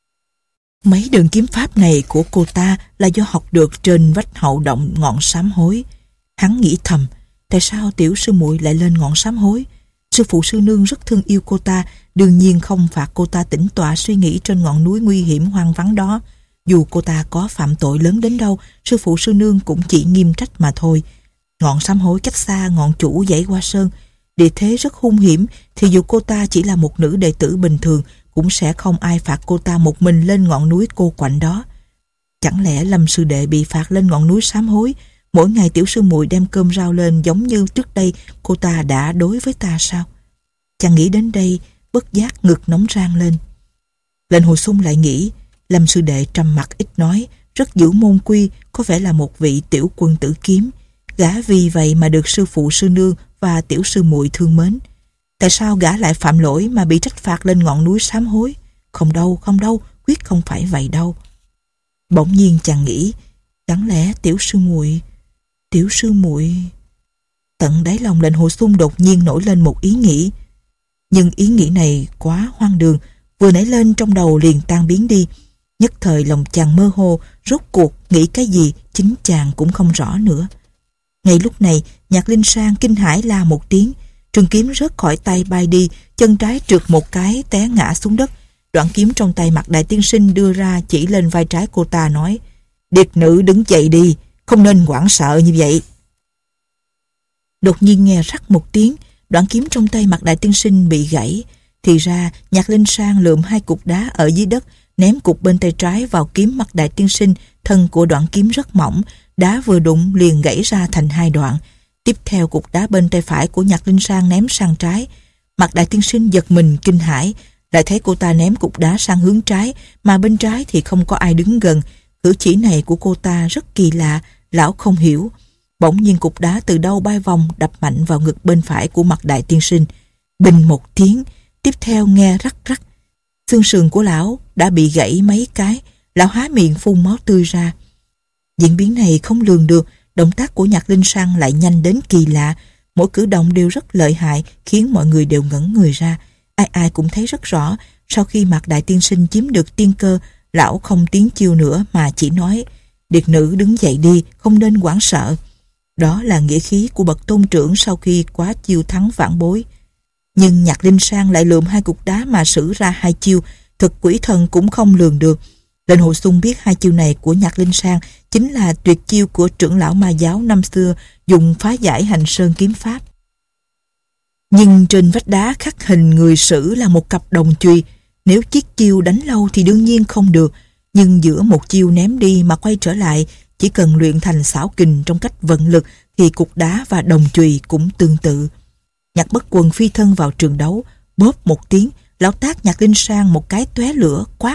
Mấy đường kiếm pháp này của cô ta là do học được trên vách hậu động ngọn sám hối. Hắn nghĩ thầm, tại sao tiểu sư muội lại lên ngọn sám hối? Sư phụ sư nương rất thương yêu cô ta, đương nhiên không phạt cô ta tĩnh tọa suy nghĩ trên ngọn núi nguy hiểm hoang vắng đó. Dù cô ta có phạm tội lớn đến đâu, sư phụ sư nương cũng chỉ nghiêm trách mà thôi. Ngọn sám hối cách xa ngọn chủ dãy Hoa Sơn, địa thế rất hung hiểm, thì dù cô ta chỉ là một nữ đệ tử bình thường, cũng sẽ không ai phạt cô ta một mình lên ngọn núi cô quạnh đó. Chẳng lẽ Lâm sư đệ bị phạt lên ngọn núi sám hối, mỗi ngày tiểu sư muội đem cơm rau lên giống như trước đây cô ta đã đối với ta sao? Chàng nghĩ đến đây, bất giác ngực nóng rang lên. Lệnh Hồ Xung lại nghĩ, Lâm sư đệ trầm mặc ít nói, rất giữ môn quy, có vẻ là một vị tiểu quân tử kiếm. Gã vì vậy mà được sư phụ sư nương và tiểu sư muội thương mến. Tại sao gã lại phạm lỗi mà bị trách phạt lên ngọn núi sám hối? Không đâu, không đâu, quyết không phải vậy đâu. Bỗng nhiên chàng nghĩ, chẳng lẽ tiểu sư muội, tiểu sư muội... Tận đáy lòng lệnh Hồ Xung đột nhiên nổi lên một ý nghĩ. Nhưng ý nghĩ này quá hoang đường, vừa nảy lên trong đầu liền tan biến đi. Nhất thời lòng chàng mơ hồ, rốt cuộc nghĩ cái gì chính chàng cũng không rõ nữa. Ngay lúc này, Nhạc Linh Sang kinh hãi la một tiếng, trường kiếm rớt khỏi tay bay đi, chân trái trượt một cái té ngã xuống đất. Đoạn kiếm trong tay Mạc Đại Tiên Sinh đưa ra chỉ lên vai trái cô ta nói: Điệt nữ đứng dậy đi, không nên hoảng sợ như vậy. Đột nhiên nghe rắc một tiếng, đoạn kiếm trong tay Mạc Đại Tiên Sinh bị gãy. Thì ra Nhạc Linh Sang lượm hai cục đá ở dưới đất, ném cục bên tay trái vào kiếm Mạc Đại Tiên Sinh. Thân của đoạn kiếm rất mỏng, đá vừa đụng liền gãy ra thành hai đoạn. Tiếp theo cục đá bên tay phải của Nhạc Linh Sang ném sang trái. Mạc Đại Tiên Sinh giật mình kinh hãi, lại thấy cô ta ném cục đá sang hướng trái, mà bên trái thì không có ai đứng gần. Cử chỉ này của cô ta rất kỳ lạ, lão không hiểu. Bỗng nhiên cục đá từ đâu bay vòng đập mạnh vào ngực bên phải của Mạc Đại Tiên Sinh. Bình một tiếng, tiếp theo nghe rắc rắc. Xương sườn của lão đã bị gãy mấy cái, lão há miệng phun máu tươi ra. Diễn biến này không lường được, động tác của Nhạc Linh Sang lại nhanh đến kỳ lạ, mỗi cử động đều rất lợi hại, khiến mọi người đều ngẩn người ra. Ai ai cũng thấy rất rõ, sau khi Mạc Đại Tiên Sinh chiếm được tiên cơ, lão không tiến chiêu nữa mà chỉ nói: Điệt nữ đứng dậy đi, không nên hoảng sợ. Đó là nghĩa khí của bậc tôn trưởng sau khi quá chiêu thắng vãn bối. Nhưng Nhạc Linh Sang lại lượm hai cục đá mà sử ra hai chiêu, thực quỷ thần cũng không lường được. Lệnh Hồ Xung biết hai chiêu này của Nhạc Linh Sang chính là tuyệt chiêu của trưởng lão ma giáo năm xưa dùng phá giải Hành Sơn kiếm pháp. Nhưng trên vách đá khắc hình người sử là một cặp đồng chùy, nếu chiếc chiêu đánh lâu thì đương nhiên không được, nhưng giữa một chiêu ném đi mà quay trở lại, chỉ cần luyện thành xảo kình trong cách vận lực thì cục đá và đồng chùy cũng tương tự. Nhạc Bất Quần phi thân vào trường đấu, bóp một tiếng, lão tát Nhạc Linh Sang một cái tóe lửa, quát: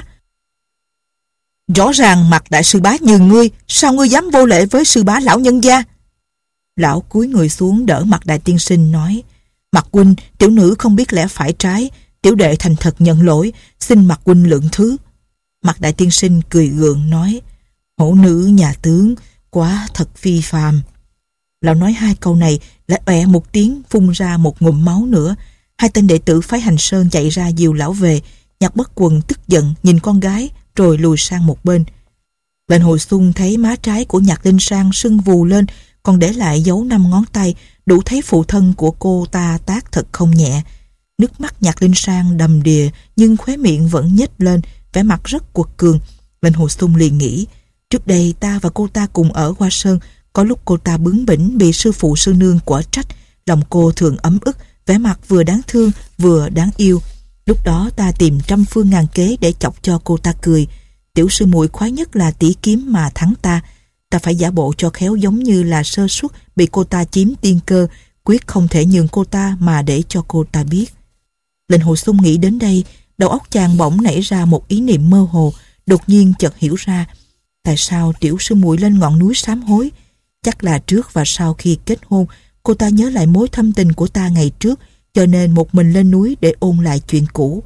Rõ ràng Mạc đại sư bá như ngươi, sao ngươi dám vô lễ với sư bá lão nhân gia? Lão cúi người xuống đỡ Mạc Đại Tiên Sinh nói: Mạc huynh, tiểu nữ không biết lẽ phải trái, tiểu đệ thành thật nhận lỗi, xin Mạc huynh lượng thứ. Mặt Đại tiên sinh cười gượng nói: Hổ nữ nhà tướng quá thật phi phàm. Lão nói hai câu này lại ọe một tiếng phun ra một ngụm máu nữa. Hai tên đệ tử phái Hành Sơn chạy ra dìu lão về. Nhạc Bất Quần tức giận nhìn con gái rồi lùi sang một bên. Lệnh Hồi Xuân thấy má trái của Nhạc Linh Sang sưng vù lên, còn để lại dấu năm ngón tay, đủ thấy phụ thân của cô ta tát thật không nhẹ. Nước mắt Nhạc Linh Sang đầm đìa nhưng khóe miệng vẫn nhếch lên, vẻ mặt rất quật cường. Lệnh Hồi Xuân liền nghĩ, trước đây ta và cô ta cùng ở Hoa Sơn, có lúc cô ta bướng bỉnh bị sư phụ sư nương quở trách, lòng cô thường ấm ức, vẻ mặt vừa đáng thương vừa đáng yêu. Lúc đó ta tìm trăm phương ngàn kế để chọc cho cô ta cười. Tiểu sư muội khoái nhất là tỉ kiếm mà thắng ta. Ta phải giả bộ cho khéo, giống như là sơ suất bị cô ta chiếm tiên cơ, quyết không thể nhường cô ta mà để cho cô ta biết. Lệnh Hồ Xuân nghĩ đến đây, đầu óc chàng bỗng nảy ra một ý niệm mơ hồ, đột nhiên chợt hiểu ra. Tại sao tiểu sư muội lên ngọn núi sám hối? Chắc là trước và sau khi kết hôn, cô ta nhớ lại mối thâm tình của ta ngày trước, cho nên một mình lên núi để ôn lại chuyện cũ.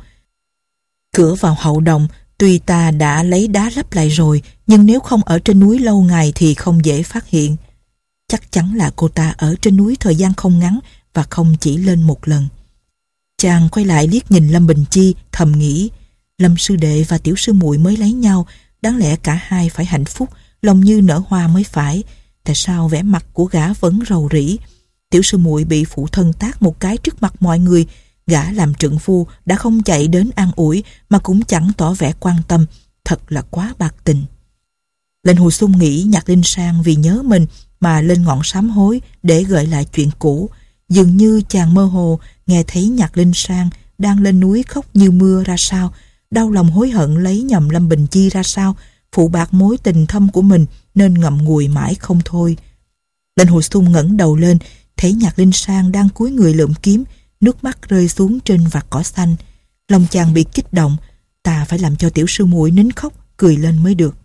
Cửa vào hậu đồng, tuy ta đã lấy đá lấp lại rồi, nhưng nếu không ở trên núi lâu ngày thì không dễ phát hiện. Chắc chắn là cô ta ở trên núi thời gian không ngắn và không chỉ lên một lần. Chàng quay lại liếc nhìn Lâm Bình Chi, thầm nghĩ, Lâm sư đệ và tiểu sư muội mới lấy nhau, đáng lẽ cả hai phải hạnh phúc, lòng như nở hoa mới phải. Tại sao vẻ mặt của gã vẫn rầu rĩ? Tiểu sư muội bị phụ thân tát một cái trước mặt mọi người, gã làm trượng phu đã không chạy đến an ủi mà cũng chẳng tỏ vẻ quan tâm, thật là quá bạc tình. Lệnh Hồ Xuân nghĩ Nhạc Linh Sang vì nhớ mình mà lên ngọn sám hối để gợi lại chuyện cũ. Dường như chàng mơ hồ nghe thấy Nhạc Linh Sang đang lên núi khóc như mưa ra sao, đau lòng hối hận lấy nhầm Lâm Bình Chi ra sao, phụ bạc mối tình thâm của mình nên ngậm ngùi mãi không thôi. Lệnh Hồ Xuân ngẩng đầu lên, thấy Nhạc Linh Sang đang cúi người lượm kiếm, nước mắt rơi xuống trên vạt cỏ xanh. Lòng chàng bị kích động, ta phải làm cho tiểu sư muội nín khóc, cười lên mới được.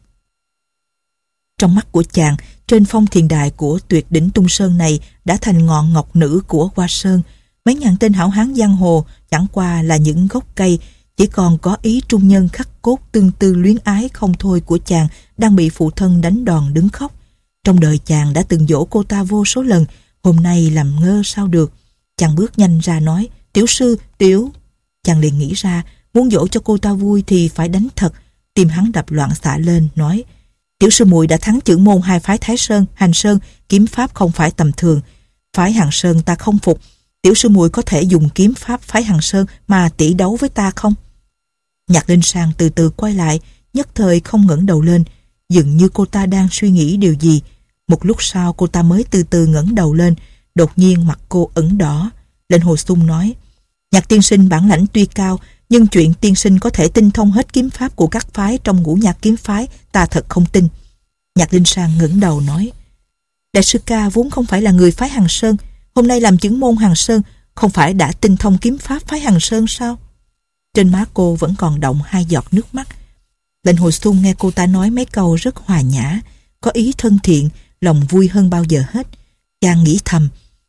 Trong mắt của chàng, trên phong thiền đài của tuyệt đỉnh Tung Sơn này đã thành ngọn ngọc nữ của Hoa Sơn. Mấy ngàn tên hảo hán giang hồ chẳng qua là những gốc cây, chỉ còn có ý trung nhân khắc cốt tương tư luyến ái không thôi của chàng đang bị phụ thân đánh đòn đứng khóc. Trong đời chàng đã từng dỗ cô ta vô số lần, hôm nay làm ngơ sao được. Chàng bước nhanh ra nói, tiểu sư, tiểu. Chàng liền nghĩ ra, muốn dỗ cho cô ta vui thì phải đánh thật. Tim hắn đập loạn xạ lên, nói, tiểu sư muội đã thắng chưởng môn hai phái Thái Sơn, Hành Sơn, kiếm pháp không phải tầm thường. Phái Hành Sơn ta không phục, tiểu sư muội có thể dùng kiếm pháp phái Hành Sơn mà tỷ đấu với ta không? Nhạc Linh Sang từ từ quay lại, nhất thời không ngẩng đầu lên, dường như cô ta đang suy nghĩ điều gì. Một lúc sau cô ta mới từ từ ngẩng đầu lên, đột nhiên mặt cô ửng đỏ. Lệnh Hồ Xuân nói, Nhạc tiên sinh bản lãnh tuy cao, nhưng chuyện tiên sinh có thể tinh thông hết kiếm pháp của các phái trong ngũ nhạc kiếm phái, ta thật không tin. Nhạc Linh Sang ngẩng đầu nói, đại sư ca vốn không phải là người phái Hằng Sơn, hôm nay làm chưởng môn Hằng Sơn, không phải đã tinh thông kiếm pháp phái Hằng Sơn sao? Trên má cô vẫn còn đọng hai giọt nước mắt. Lệnh Hồ Xuân nghe cô ta nói mấy câu rất hòa nhã, có ý thân thiện, lòng vui hơn bao giờ hết. Chàng nghĩ thầm,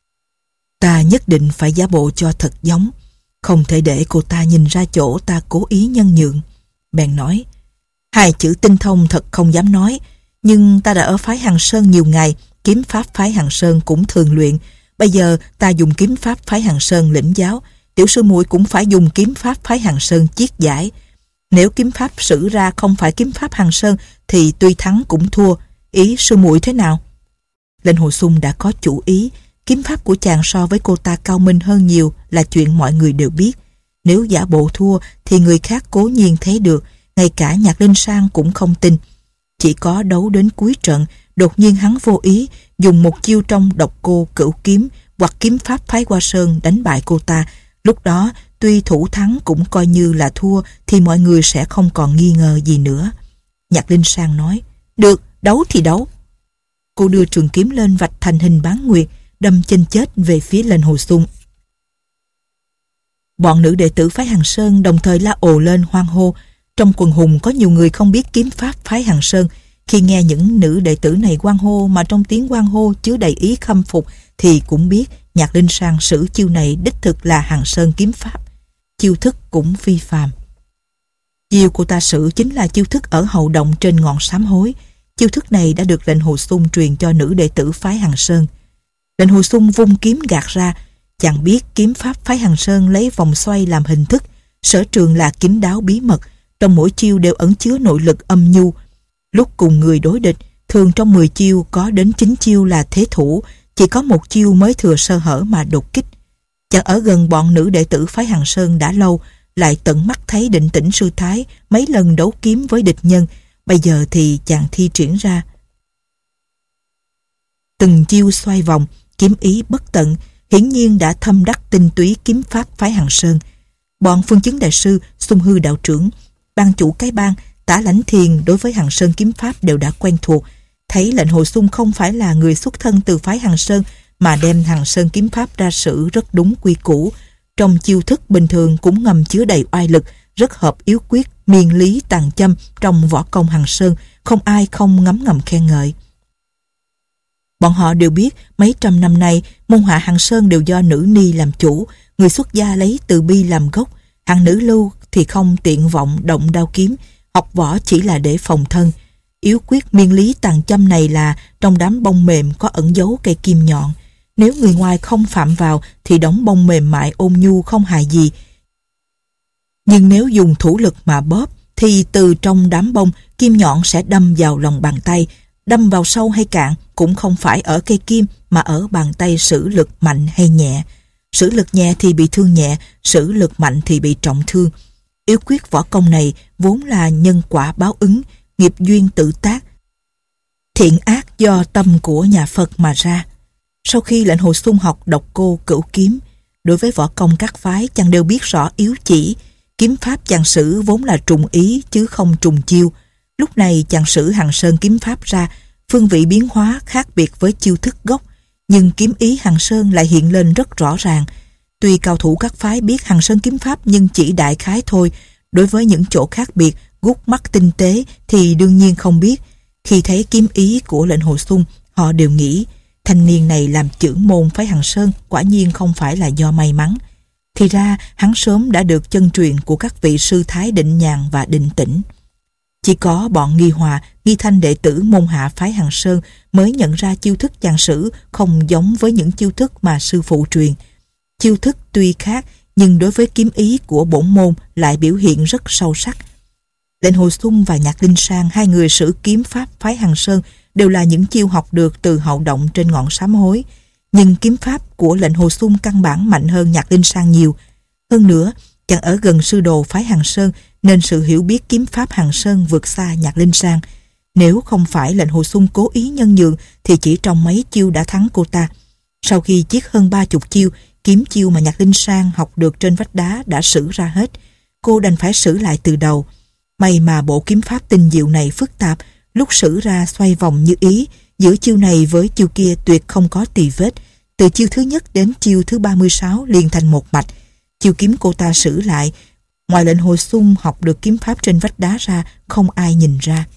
ta nhất định phải giả bộ cho thật giống, không thể để cô ta nhìn ra chỗ ta cố ý nhân nhượng. Bèn nói, hai chữ tinh thông thật không dám nói, nhưng ta đã ở phái Hằng Sơn nhiều ngày, kiếm pháp phái Hằng Sơn cũng thường luyện. Bây giờ ta dùng kiếm pháp phái Hằng Sơn lĩnh giáo, tiểu sư muội cũng phải dùng kiếm pháp phái Hằng Sơn chiết giải. Nếu kiếm pháp sử ra không phải kiếm pháp Hằng Sơn thì tuy thắng cũng thua. Ý sư muội thế nào? Lệnh Hồ Xuân đã có chủ ý. Kiếm pháp của chàng so với cô ta cao minh hơn nhiều là chuyện mọi người đều biết. Nếu giả bộ thua thì người khác cố nhiên thấy được, ngay cả Nhạc Linh Sang cũng không tin. Chỉ có đấu đến cuối trận, đột nhiên hắn vô ý dùng một chiêu trong Độc Cô Cửu Kiếm hoặc kiếm pháp phái Hoa Sơn đánh bại cô ta. Lúc đó tuy thủ thắng cũng coi như là thua, thì mọi người sẽ không còn nghi ngờ gì nữa. Nhạc Linh Sang nói, được, đấu thì đấu. Cô đưa trường kiếm lên vạch thành hình bán nguyệt, đâm chân chết về phía Lệnh Hồ Xuân. Bọn nữ đệ tử phái Hằng Sơn đồng thời la ồ lên hoan hô. Trong quần hùng có nhiều người không biết kiếm pháp phái Hằng Sơn. Khi nghe những nữ đệ tử này hoan hô mà trong tiếng hoan hô chứa đầy ý khâm phục thì cũng biết Nhạc Linh Sang sử chiêu này đích thực là Hằng Sơn kiếm pháp. Chiêu thức cũng phi phàm. Chiêu cô ta sử chính là chiêu thức ở hậu động trên ngọn sám hối. Chiêu thức này đã được lệnh Hồ Xung truyền cho nữ đệ tử phái Hằng Sơn. Lệnh Hồ Xung vung kiếm gạt ra. Chàng biết kiếm pháp phái Hằng Sơn lấy vòng xoay làm hình thức, sở trường là kín đáo bí mật, trong mỗi chiêu đều ẩn chứa nội lực âm nhu. Lúc cùng người đối địch, thường trong mười chiêu có đến chín chiêu là thế thủ, chỉ có một chiêu mới thừa sơ hở mà đột kích. Chàng ở gần bọn nữ đệ tử phái Hằng Sơn đã lâu, lại tận mắt thấy Định Tĩnh sư thái mấy lần đấu kiếm với địch nhân, bây giờ thì chàng thi triển ra từng chiêu xoay vòng, kiếm ý bất tận, hiển nhiên đã thâm đắc tinh túy kiếm pháp phái Hằng Sơn. Bọn Phương Chứng đại sư, Xung Hư đạo trưởng, ban chủ cái bang, Tả Lãnh Thiền đối với Hằng Sơn kiếm pháp đều đã quen thuộc. Thấy lệnh Hồ Xung không phải là người xuất thân từ phái Hằng Sơn, mà đem Hằng Sơn kiếm pháp ra sử rất đúng quy củ. Trong chiêu thức bình thường cũng ngầm chứa đầy oai lực, rất hợp yếu quyết, miên lý tàn châm trong võ công Hằng Sơn, không ai không ngấm ngầm khen ngợi. Bọn họ đều biết mấy trăm năm nay môn hạ Hằng Sơn đều do nữ ni làm chủ, người xuất gia lấy từ bi làm gốc, hàng nữ lưu thì không tiện vọng động đao kiếm, học võ chỉ là để phòng thân. Yếu quyết miên lý tàn châm này là trong đám bông mềm có ẩn giấu cây kim nhọn. Nếu người ngoài không phạm vào thì đống bông mềm mại ôn nhu không hại gì. Nhưng nếu dùng thủ lực mà bóp thì từ trong đám bông kim nhọn sẽ đâm vào lòng bàn tay, đâm vào sâu hay cạn cũng không phải ở cây kim mà ở bàn tay sử lực mạnh hay nhẹ. Sử lực nhẹ thì bị thương nhẹ, sử lực mạnh thì bị trọng thương. Yếu quyết võ công này vốn là nhân quả báo ứng, nghiệp duyên tự tác, thiện ác do tâm của nhà Phật mà ra. Sau khi lệnh Hồ Xung học độc cô cửu kiếm, đối với võ công các phái chàng đều biết rõ yếu chỉ. Kiếm pháp chàng sử vốn là trùng ý chứ không trùng chiêu. Lúc này chàng sử Hằng Sơn kiếm pháp ra, phương vị biến hóa khác biệt với chiêu thức gốc, nhưng kiếm ý Hằng Sơn lại hiện lên rất rõ ràng. Tuy cao thủ các phái biết Hằng Sơn kiếm pháp nhưng chỉ đại khái thôi, đối với những chỗ khác biệt, gút mắt tinh tế thì đương nhiên không biết. Khi thấy kiếm ý của lệnh Hồ Xung, họ đều nghĩ thanh niên này làm chưởng môn phái Hằng Sơn quả nhiên không phải là do may mắn. Thì ra hắn sớm đã được chân truyền của các vị sư thái Định Nhàn và Định Tĩnh. Chỉ có bọn Nghi Hòa, Nghi Thanh đệ tử môn hạ phái Hằng Sơn mới nhận ra chiêu thức chàng sử không giống với những chiêu thức mà sư phụ truyền. Chiêu thức tuy khác nhưng đối với kiếm ý của bổn môn lại biểu hiện rất sâu sắc. Lệnh Hồ Xung và Nhạc Linh Sang, hai người sử kiếm pháp phái Hằng Sơn, đều là những chiêu học được từ hậu động trên ngọn sám hối. Nhưng kiếm pháp của lệnh Hồ Xung căn bản mạnh hơn Nhạc Linh Sang nhiều. Hơn nữa, chàng ở gần sư đồ phái Hằng Sơn nên sự hiểu biết kiếm pháp Hằng Sơn vượt xa Nhạc Linh Sang. Nếu không phải lệnh Hồ Xung cố ý nhân nhượng thì chỉ trong mấy chiêu đã thắng cô ta. Sau khi chiết hơn ba chục chiêu, kiếm chiêu mà Nhạc Linh Sang học được trên vách đá đã sử ra hết. Cô đành phải sử lại từ đầu. May mà bộ kiếm pháp tinh diệu này phức tạp, lúc sử ra xoay vòng như ý, giữa chiêu này với chiêu kia tuyệt không có tì vết. Từ chiêu thứ nhất đến chiêu thứ ba mươi sáu liền thành một mạch. Chiêu kiếm cô ta sử lại, ngoài lệnh Hồ Xung học được kiếm pháp trên vách đá ra, không ai nhìn ra.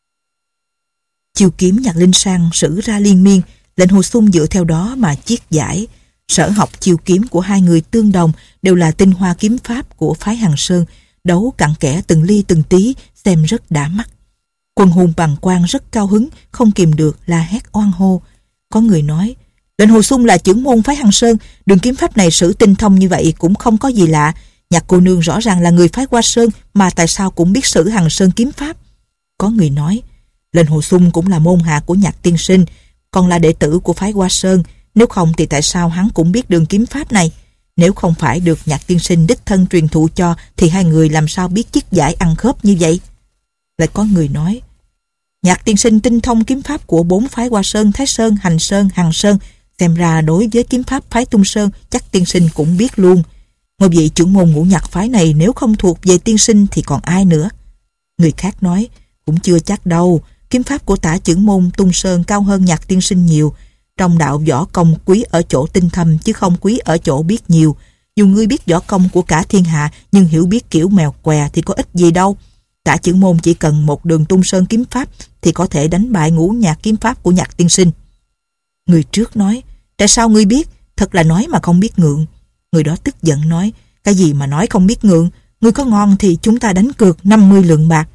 Chiêu kiếm Nhạc Linh Sang sử ra liên miên, lệnh Hồ Xung dựa theo đó mà chiết giải. Sở học chiêu kiếm của hai người tương đồng, đều là tinh hoa kiếm pháp của phái Hằng Sơn, đấu cặn kẽ từng ly từng tí, xem rất đã mắt. Quân hùng bàng quan rất cao hứng, không kìm được la hét oan hô. Có người nói, lệnh Hồ Xung là chưởng môn phái Hằng Sơn, đường kiếm pháp này sử tinh thông như vậy cũng không có gì lạ. Nhạc cô nương rõ ràng là người phái Hoa Sơn, mà tại sao cũng biết sử Hằng Sơn kiếm pháp. Có người nói, lệnh Hồ Xung cũng là môn hạ của Nhạc tiên sinh, còn là đệ tử của phái Hoa Sơn, nếu không thì tại sao hắn cũng biết đường kiếm pháp này? Nếu không phải được Nhạc tiên sinh đích thân truyền thụ cho thì hai người làm sao biết chiết giải ăn khớp như vậy? Lại có người nói, Nhạc tiên sinh tinh thông kiếm pháp của bốn phái Hoa Sơn, Thái Sơn, Hành Sơn, Hằng Sơn, xem ra đối với kiếm pháp phái Tung Sơn chắc tiên sinh cũng biết luôn. Ngôi vị trưởng môn ngũ nhạc phái này nếu không thuộc về tiên sinh thì còn ai nữa? Người khác nói, cũng chưa chắc đâu, kiếm pháp của tả trưởng môn Tung Sơn cao hơn Nhạc tiên sinh nhiều. Trong đạo võ công quý ở chỗ tinh thâm chứ không quý ở chỗ biết nhiều. Dù ngươi biết võ công của cả thiên hạ nhưng hiểu biết kiểu mèo què thì có ích gì đâu. Tả trưởng môn chỉ cần một đường Tung Sơn kiếm pháp thì có thể đánh bại ngũ nhạc kiếm pháp của Nhạc tiên sinh. Người trước nói, tại sao ngươi biết? Thật là nói mà không biết ngượng. Người đó tức giận nói, cái gì mà nói không biết ngượng? Ngươi có ngon thì chúng ta đánh cược năm mươi lượng bạc.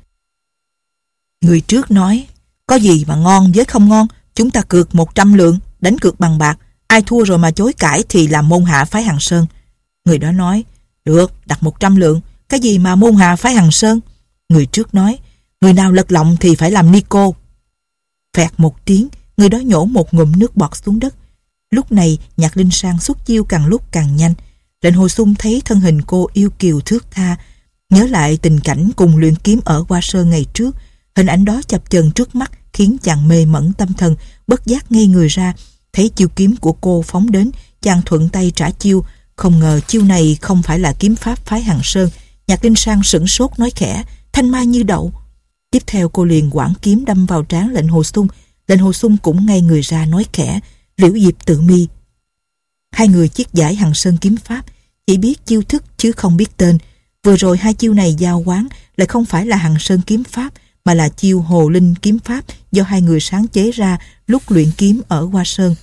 Người trước nói, có gì mà ngon với không ngon, chúng ta cược một trăm lượng, đánh cược bằng bạc. Ai thua rồi mà chối cãi thì làm môn hạ phái Hằng Sơn. Người đó nói, được, đặt một trăm lượng. Cái gì mà môn hạ phái Hằng Sơn? Người trước nói, người nào lật lọng thì phải làm ni cô. Phẹt một tiếng, người đó nhổ một ngụm nước bọt xuống đất. Lúc này Nhạc Linh Sang xuất chiêu càng lúc càng nhanh. Lệnh Hồ Xung thấy thân hình cô yêu kiều thướt tha, nhớ lại tình cảnh cùng luyện kiếm ở Hoa Sơn ngày trước. Hình ảnh đó chập chờn trước mắt khiến chàng mê mẩn tâm thần, bất giác ngây người ra. Thấy chiêu kiếm của cô phóng đến, chàng thuận tay trả chiêu. Không ngờ chiêu này không phải là kiếm pháp phái Hằng Sơn. Nhạc Linh Sang sửng sốt nói khẽ, thanh mai như đậu. Tiếp theo cô liền quảng kiếm đâm vào trán Lệnh Hồ Xung. Lệnh Hồ Xung cũng ngây người ra nói khẽ, Liễu Diệp Tự Mi. Hai người chiết giải Hằng Sơn kiếm pháp, chỉ biết chiêu thức chứ không biết tên. Vừa rồi hai chiêu này giao quán lại không phải là Hằng Sơn kiếm pháp, mà là chiêu Hồ Linh kiếm pháp do hai người sáng chế ra lúc luyện kiếm ở Hoa Sơn.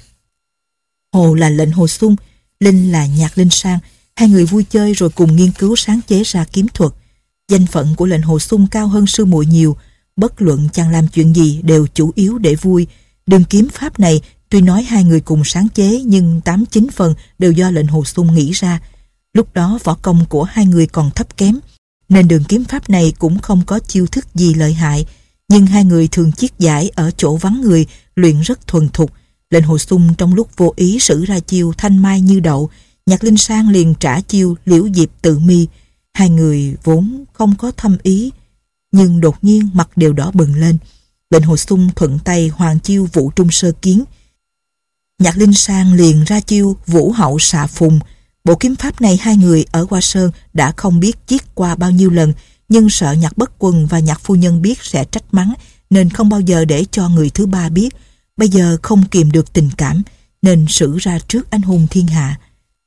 Hồ là Lệnh Hồ Xung, Linh là Nhạc Linh Sang. Hai người vui chơi rồi cùng nghiên cứu sáng chế ra kiếm thuật. Danh phận của Lệnh Hồ Xung cao hơn sư muội nhiều. Bất luận chàng làm chuyện gì đều chủ yếu để vui. Đường kiếm pháp này tuy nói hai người cùng sáng chế, nhưng tám chín phần đều do Lệnh Hồ Xung nghĩ ra. Lúc đó võ công của hai người còn thấp kém, nên đường kiếm pháp này cũng không có chiêu thức gì lợi hại. Nhưng hai người thường chiết giải ở chỗ vắng người, luyện rất thuần thục. Lệnh Hồ Xung trong lúc vô ý sử ra chiêu thanh mai như đậu, Nhạc Linh Sang liền trả chiêu Liễu Diệp Tự Mi. Hai người vốn không có thâm ý, nhưng đột nhiên mặt đều đỏ bừng lên. Lệnh Hồ Xung thuận tay hoàng chiêu Vũ Trung Sơ Kiến. Nhạc Linh Sang liền ra chiêu Vũ Hậu Xạ Phùng. Bộ kiếm pháp này hai người ở Hoa Sơn đã không biết chiết qua bao nhiêu lần, nhưng sợ Nhạc Bất Quần và Nhạc phu nhân biết sẽ trách mắng, nên không bao giờ để cho người thứ ba biết. Bây giờ không kìm được tình cảm, nên sử ra trước anh hùng thiên hạ.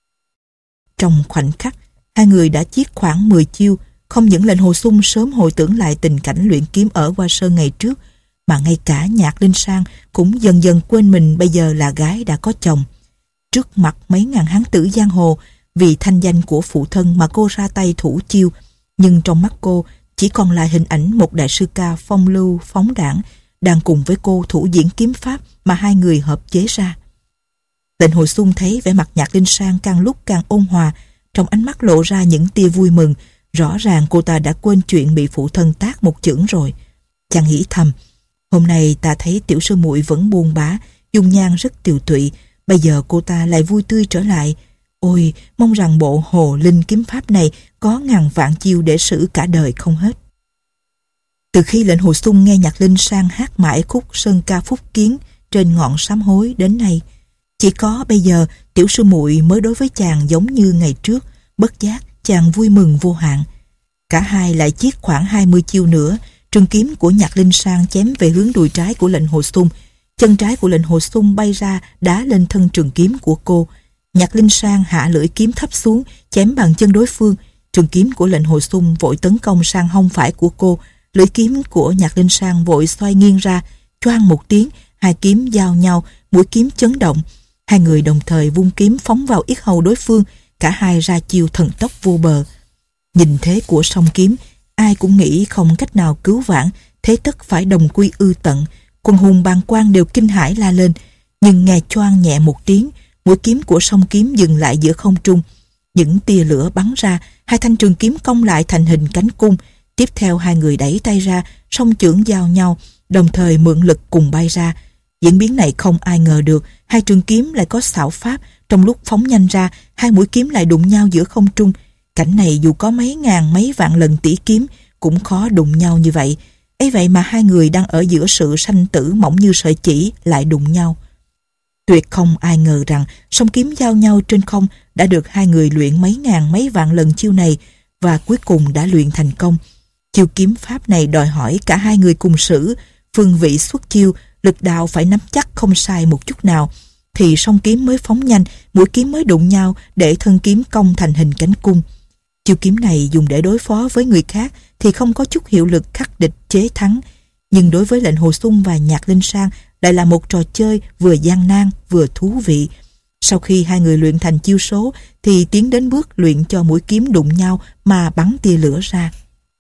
Trong khoảnh khắc, hai người đã chiết khoảng mười chiêu. Không những Lệnh Hồ Xung sớm hồi tưởng lại tình cảnh luyện kiếm ở Hoa Sơn ngày trước, mà ngay cả Nhạc Linh Sang cũng dần dần quên mình bây giờ là gái đã có chồng. Trước mặt mấy ngàn hán tử giang hồ, vì thanh danh của phụ thân mà cô ra tay thủ chiêu, nhưng trong mắt cô chỉ còn lại hình ảnh một đại sư ca phong lưu phóng đãng đang cùng với cô thủ diễn kiếm pháp mà hai người hợp chế ra. Lệnh Hồ Xung thấy vẻ mặt Nhạc Linh Sang càng lúc càng ôn hòa, trong ánh mắt lộ ra những tia vui mừng. Rõ ràng cô ta đã quên chuyện bị phụ thân tát một chưởng rồi. Chàng nghĩ thầm, hôm nay ta thấy tiểu sư muội vẫn buồn bã, dung nhan rất tiều tụy, bây giờ cô ta lại vui tươi trở lại. Ôi, mong rằng bộ Hồ Linh kiếm pháp này có ngàn vạn chiêu để sử cả đời không hết. Từ khi Lệnh Hồ Xung nghe Nhạc Linh Sang hát mãi khúc Sơn Ca Phúc Kiến trên ngọn sám hối đến nay, chỉ có bây giờ tiểu sư muội mới đối với chàng giống như ngày trước. Bất giác chàng vui mừng vô hạn. Cả hai lại chiết khoảng hai mươi chiêu nữa. Trường kiếm của Nhạc Linh Sang chém về hướng đùi trái của Lệnh Hồ Xung. Chân trái của Lệnh Hồ Xung bay ra đá lên thân trường kiếm của cô. Nhạc Linh Sang hạ lưỡi kiếm thấp xuống, chém bằng chân đối phương. Trường kiếm của Lệnh Hồ Xung vội tấn công sang hông phải của cô. Lưỡi kiếm của Nhạc Linh Sang vội xoay nghiêng ra, choang một tiếng, hai kiếm giao nhau, mũi kiếm chấn động. Hai người đồng thời vung kiếm phóng vào yết hầu đối phương, cả hai ra chiêu thần tốc vô bờ. Nhìn thế của song kiếm, ai cũng nghĩ không cách nào cứu vãn, thế tất phải đồng quy ư tận. Quần hùng bàng quan đều kinh hãi la lên, nhưng nghe choang nhẹ một tiếng, mũi kiếm của song kiếm dừng lại giữa không trung. Những tia lửa bắn ra, hai thanh trường kiếm cong lại thành hình cánh cung. Tiếp theo hai người đẩy tay ra, song chưởng giao nhau, đồng thời mượn lực cùng bay ra. Diễn biến này không ai ngờ được, hai trường kiếm lại có xảo pháp, trong lúc phóng nhanh ra, hai mũi kiếm lại đụng nhau giữa không trung. Cảnh này dù có mấy ngàn mấy vạn lần tỷ kiếm cũng khó đụng nhau như vậy. Ấy vậy mà hai người đang ở giữa sự sanh tử mỏng như sợi chỉ lại đụng nhau. Tuyệt không ai ngờ rằng song kiếm giao nhau trên không đã được hai người luyện mấy ngàn mấy vạn lần chiêu này, và cuối cùng đã luyện thành công. Chiêu kiếm pháp này đòi hỏi cả hai người cùng sử, phương vị xuất chiêu, lực đạo phải nắm chắc không sai một chút nào, thì song kiếm mới phóng nhanh, mũi kiếm mới đụng nhau để thân kiếm cong thành hình cánh cung. Chiêu kiếm này dùng để đối phó với người khác thì không có chút hiệu lực khắc địch chế thắng, nhưng đối với Lệnh Hồ Xung và Nhạc Linh Sang lại là một trò chơi vừa gian nan vừa thú vị. Sau khi hai người luyện thành chiêu số thì tiến đến bước luyện cho mũi kiếm đụng nhau mà bắn tia lửa ra.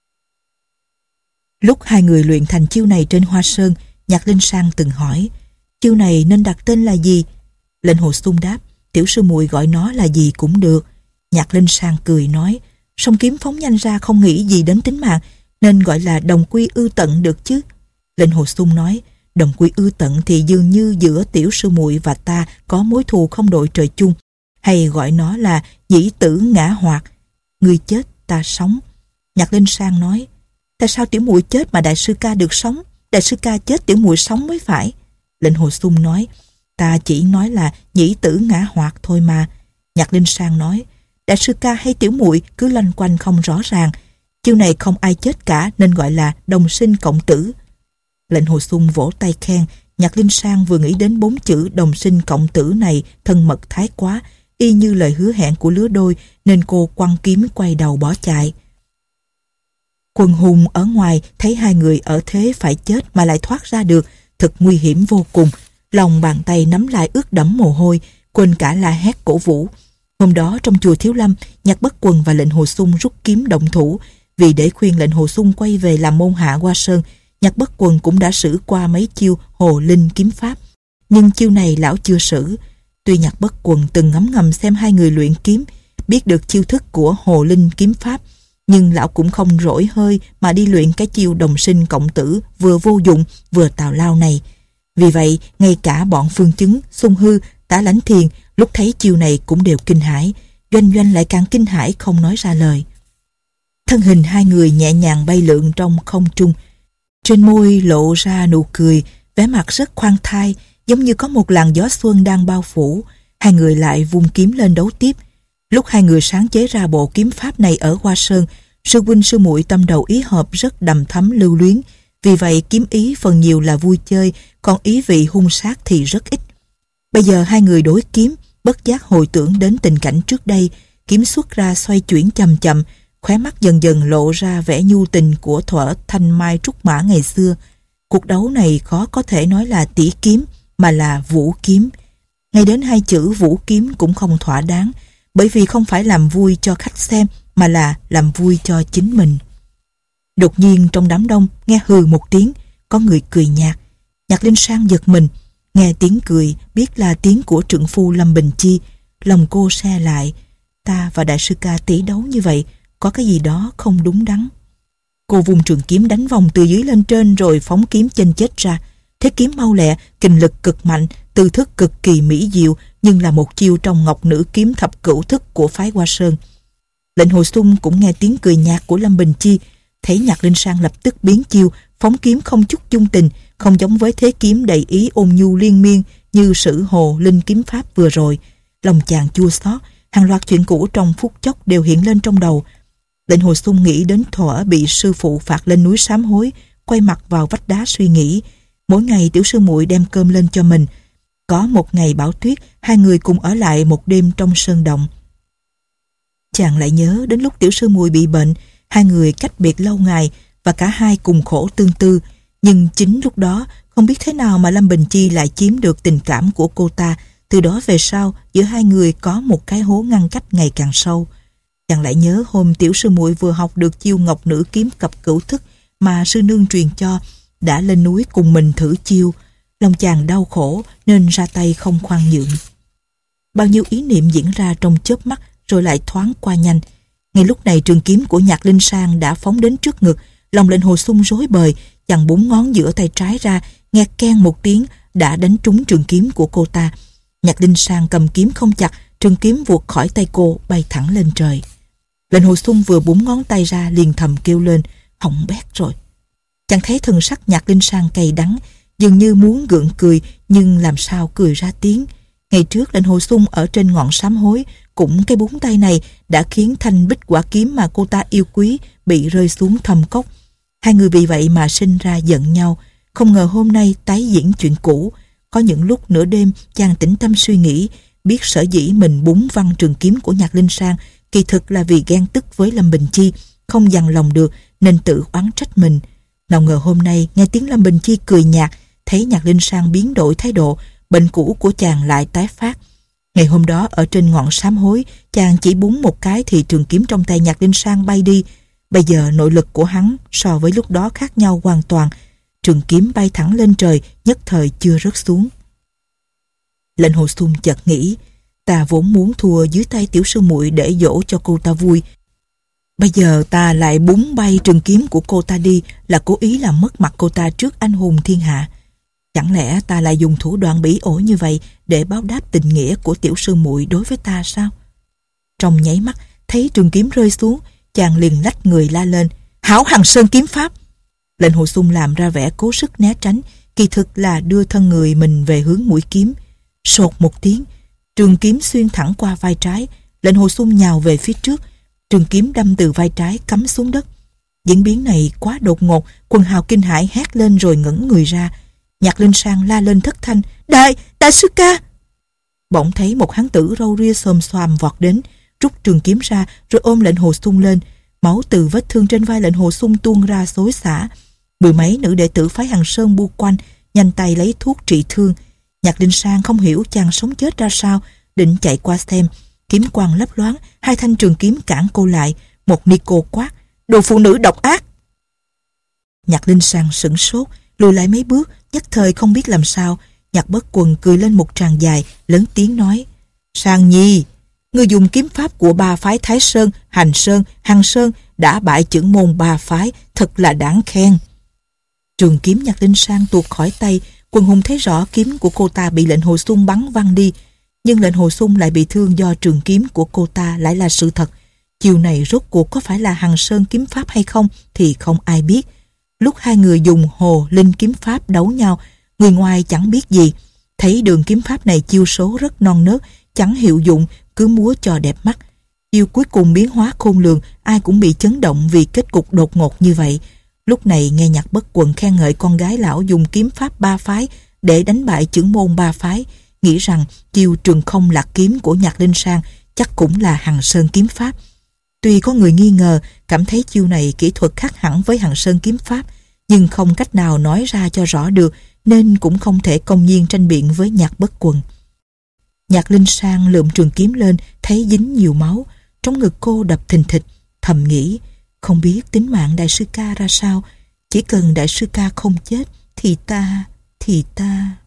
Lúc hai người luyện thành chiêu này trên Hoa Sơn, Nhạc Linh Sang từng hỏi: chiêu này nên đặt tên là gì? Lệnh Hồ Xung đáp: tiểu sư muội gọi nó là gì cũng được. Nhạc Linh Sang cười nói: song kiếm phóng nhanh ra không nghĩ gì đến tính mạng, nên gọi là đồng quy ư tận được chứ. Lệnh Hồ Xung nói: đồng quy ư tận thì dường như giữa tiểu sư muội và ta có mối thù không đội trời chung, hay gọi nó là dĩ tử ngã hoạt, người chết ta sống. Nhạc Linh Sang nói: tại sao tiểu muội chết mà đại sư ca được sống? Đại sư ca chết tiểu muội sống mới phải. Lệnh Hồ Xung nói: ta chỉ nói là nhĩ tử ngã hoạt thôi mà. Nhạc Linh Sang nói: đại sư ca hay tiểu muội cứ loanh quanh không rõ ràng. Chiêu này không ai chết cả nên gọi là đồng sinh cộng tử. Lệnh Hồ Xung vỗ tay khen. Nhạc Linh Sang vừa nghĩ đến bốn chữ đồng sinh cộng tử này thân mật thái quá, y như lời hứa hẹn của lứa đôi, nên cô quăng kiếm quay đầu bỏ chạy. Quần hùng ở ngoài thấy hai người ở thế phải chết mà lại thoát ra được, thật nguy hiểm vô cùng. Lòng bàn tay nắm lại ướt đẫm mồ hôi, quên cả la hét cổ vũ. Hôm đó trong chùa Thiếu Lâm, Nhạc Bất Quần và Lệnh Hồ Xung rút kiếm động thủ. Vì để khuyên Lệnh Hồ Xung quay về làm môn hạ Hoa Sơn, Nhạc Bất Quần cũng đã sử qua mấy chiêu Hồ Linh kiếm pháp, nhưng chiêu này lão chưa sử. Tuy Nhạc Bất Quần từng ngấm ngầm xem hai người luyện kiếm, biết được chiêu thức của Hồ Linh kiếm pháp, nhưng lão cũng không rỗi hơi mà đi luyện cái chiêu đồng sinh cộng tử vừa vô dụng vừa tào lao này. Vì vậy, ngay cả bọn Phương Chứng, Xung Hư, Tả Lãnh Thiền lúc thấy chiêu này cũng đều kinh hãi. Doanh Doanh lại càng kinh hãi không nói ra lời. Thân hình hai người nhẹ nhàng bay lượn trong không trung, trên môi lộ ra nụ cười, vẻ mặt rất khoan thai, giống như có một làn gió xuân đang bao phủ. Hai người lại vung kiếm lên đấu tiếp. Lúc hai người sáng chế ra bộ kiếm pháp này ở Hoa Sơn, sư huynh sư muội tâm đầu ý hợp rất đầm thắm lưu luyến. Vì vậy kiếm ý phần nhiều là vui chơi, còn ý vị hung sát thì rất ít. Bây giờ hai người đối kiếm, bất giác hồi tưởng đến tình cảnh trước đây, kiếm xuất ra xoay chuyển chậm chậm, khóe mắt dần dần lộ ra vẻ nhu tình của thuở thanh mai trúc mã ngày xưa. Cuộc đấu này khó có thể nói là tỷ kiếm, mà là vũ kiếm. Ngay đến hai chữ vũ kiếm cũng không thỏa đáng, bởi vì không phải làm vui cho khách xem, mà là làm vui cho chính mình. Đột nhiên trong đám đông nghe hừ một tiếng, có người cười nhạt. Nhạc Linh Sang giật mình, nghe tiếng cười biết là tiếng của trượng phu Lâm Bình Chi. Lòng cô se lại, ta và đại sư ca tỷ đấu như vậy, có cái gì đó không đúng đắn. Cô vùng trường kiếm đánh vòng từ dưới lên trên rồi phóng kiếm chênh chết ra. Thế kiếm mau lẹ, kình lực cực mạnh, tư thức cực kỳ mỹ diệu, nhưng là một chiêu trong Ngọc Nữ kiếm thập cửu thức của phái Hoa Sơn. Lệnh Hồ Xung cũng nghe tiếng cười nhạt của Lâm Bình Chi, thấy Nhạc Linh Sang lập tức biến chiêu, phóng kiếm không chút chung tình, không giống với thế kiếm đầy ý ôn nhu liên miên như sử Hồ Linh kiếm pháp vừa rồi. Lòng chàng chua xót, hàng loạt chuyện cũ trong phút chốc đều hiện lên trong đầu. Lệnh Hồ Xung nghĩ đến thuở bị sư phụ phạt lên núi sám hối, quay mặt vào vách đá suy nghĩ. Mỗi ngày tiểu sư muội đem cơm lên cho mình. Có một ngày bão tuyết, hai người cùng ở lại một đêm trong sơn động. Chàng lại nhớ đến lúc tiểu sư muội bị bệnh, hai người cách biệt lâu ngày và cả hai cùng khổ tương tư. Nhưng chính lúc đó, không biết thế nào mà Lâm Bình Chi lại chiếm được tình cảm của cô ta. Từ đó về sau, giữa hai người có một cái hố ngăn cách ngày càng sâu. Chàng lại nhớ hôm tiểu sư muội vừa học được chiêu Ngọc Nữ kiếm cập cửu thức mà sư nương truyền cho, đã lên núi cùng mình thử chiêu. Lòng chàng đau khổ nên ra tay không khoan nhượng. Bao nhiêu ý niệm diễn ra trong chớp mắt rồi lại thoáng qua nhanh. Ngay lúc này trường kiếm của Nhạc Linh Sang đã phóng đến trước ngực. Lòng Lệnh Hồ Xung rối bời, chàng búng ngón giữa tay trái ra, nghe keng một tiếng đã đánh trúng trường kiếm của cô ta. Nhạc Linh Sang cầm kiếm không chặt, trường kiếm vụt khỏi tay cô bay thẳng lên trời. Lệnh Hồ Xung vừa búng ngón tay ra liền thầm kêu lên, hỏng bét rồi. Chàng thấy thần sắc Nhạc Linh Sang cay đắng, dường như muốn gượng cười nhưng làm sao cười ra tiếng. Ngày trước Lệnh Hồ Xung ở trên ngọn sám hối, cũng cái búng tay này đã khiến thanh bích quả kiếm mà cô ta yêu quý bị rơi xuống thâm cốc. Hai người vì vậy mà sinh ra giận nhau. Không ngờ hôm nay tái diễn chuyện cũ. Có những lúc nửa đêm chàng tĩnh tâm suy nghĩ, biết sở dĩ mình búng văng trường kiếm của Nhạc Linh Sang kỳ thực là vì ghen tức với Lâm Bình Chi, không dằn lòng được nên tự oán trách mình. Nào ngờ hôm nay nghe tiếng Lâm Bình Chi cười nhạt, thấy Nhạc Linh Sang biến đổi thái độ, bệnh cũ của chàng lại tái phát. Ngày hôm đó ở trên ngọn sám hối, chàng chỉ búng một cái thì trường kiếm trong tay Nhạc Linh Sang bay đi. Bây giờ nội lực của hắn so với lúc đó khác nhau hoàn toàn. Trường kiếm bay thẳng lên trời, nhất thời chưa rớt xuống. Lệnh Hồ Xung chợt nghĩ, ta vốn muốn thua dưới tay tiểu sư muội để dỗ cho cô ta vui. Bây giờ ta lại búng bay trường kiếm của cô ta đi, là cố ý làm mất mặt cô ta trước anh hùng thiên hạ. Chẳng lẽ ta lại dùng thủ đoạn bỉ ổi như vậy để báo đáp tình nghĩa của tiểu sư muội đối với ta sao? Trong nháy mắt thấy trường kiếm rơi xuống, chàng liền lách người la lên: Hảo Hằng Sơn kiếm pháp! Lệnh Hồ Xung làm ra vẻ cố sức né tránh, kỳ thực là đưa thân người mình về hướng mũi kiếm. Sột một tiếng, trường kiếm xuyên thẳng qua vai trái. Lệnh Hồ Xung nhào về phía trước, trường kiếm đâm từ vai trái cắm xuống đất. Diễn biến này quá đột ngột, quần hào kinh hãi hét lên rồi ngẩng người ra. Nhạc Linh Sang la lên thất thanh: Đại, đại sư ca! Bỗng thấy một hán tử râu ria xồm xoàm vọt đến, rút trường kiếm ra rồi ôm Lệnh Hồ Xung lên. Máu từ vết thương trên vai Lệnh Hồ Xung tuôn ra xối xả. Mười mấy nữ đệ tử phái Hằng Sơn bu quanh, nhanh tay lấy thuốc trị thương. Nhạc Linh Sang không hiểu chàng sống chết ra sao, định chạy qua xem. Kiếm quang lấp loáng, hai thanh trường kiếm cản cô lại. Một ni cô quát: Đồ phụ nữ độc ác! Nhạc Linh Sang sửng sốt, lùi lại mấy bước, nhất thời không biết làm sao. Nhạc Bất Quần cười lên một tràng dài, lớn tiếng nói: Sang Nhi, ngươi dùng kiếm pháp của ba phái Thái Sơn, Hành Sơn, Hằng Sơn đã bại chưởng môn ba phái, thật là đáng khen. Trường kiếm Nhạc Linh Sang tuột khỏi tay. Quần hùng thấy rõ kiếm của cô ta bị Lệnh Hồ Xung bắn văng đi, nhưng Lệnh Hồ Xung lại bị thương do trường kiếm của cô ta lại là sự thật. Chiều này rốt cuộc có phải là Hằng Sơn kiếm pháp hay không thì không ai biết. Lúc hai người dùng Hồ Linh kiếm pháp đấu nhau, người ngoài chẳng biết gì. Thấy đường kiếm pháp này chiêu số rất non nớt, chẳng hiệu dụng, cứ múa cho đẹp mắt. Chiêu cuối cùng biến hóa khôn lường, ai cũng bị chấn động vì kết cục đột ngột như vậy. Lúc này nghe Nhạc Bất Quần khen ngợi con gái lão dùng kiếm pháp ba phái để đánh bại chưởng môn ba phái, nghĩ rằng chiêu trường không lạc kiếm của Nhạc Linh Sang chắc cũng là Hằng Sơn kiếm pháp. Tuy có người nghi ngờ, cảm thấy chiêu này kỹ thuật khác hẳn với Hằng Sơn kiếm pháp, nhưng không cách nào nói ra cho rõ được, nên cũng không thể công nhiên tranh biện với Nhạc Bất Quần. Nhạc Linh Sang lượm trường kiếm lên, thấy dính nhiều máu, trong ngực cô đập thình thịch, thầm nghĩ: không biết tính mạng đại sư ca ra sao, chỉ cần đại sư ca không chết thì ta, thì ta...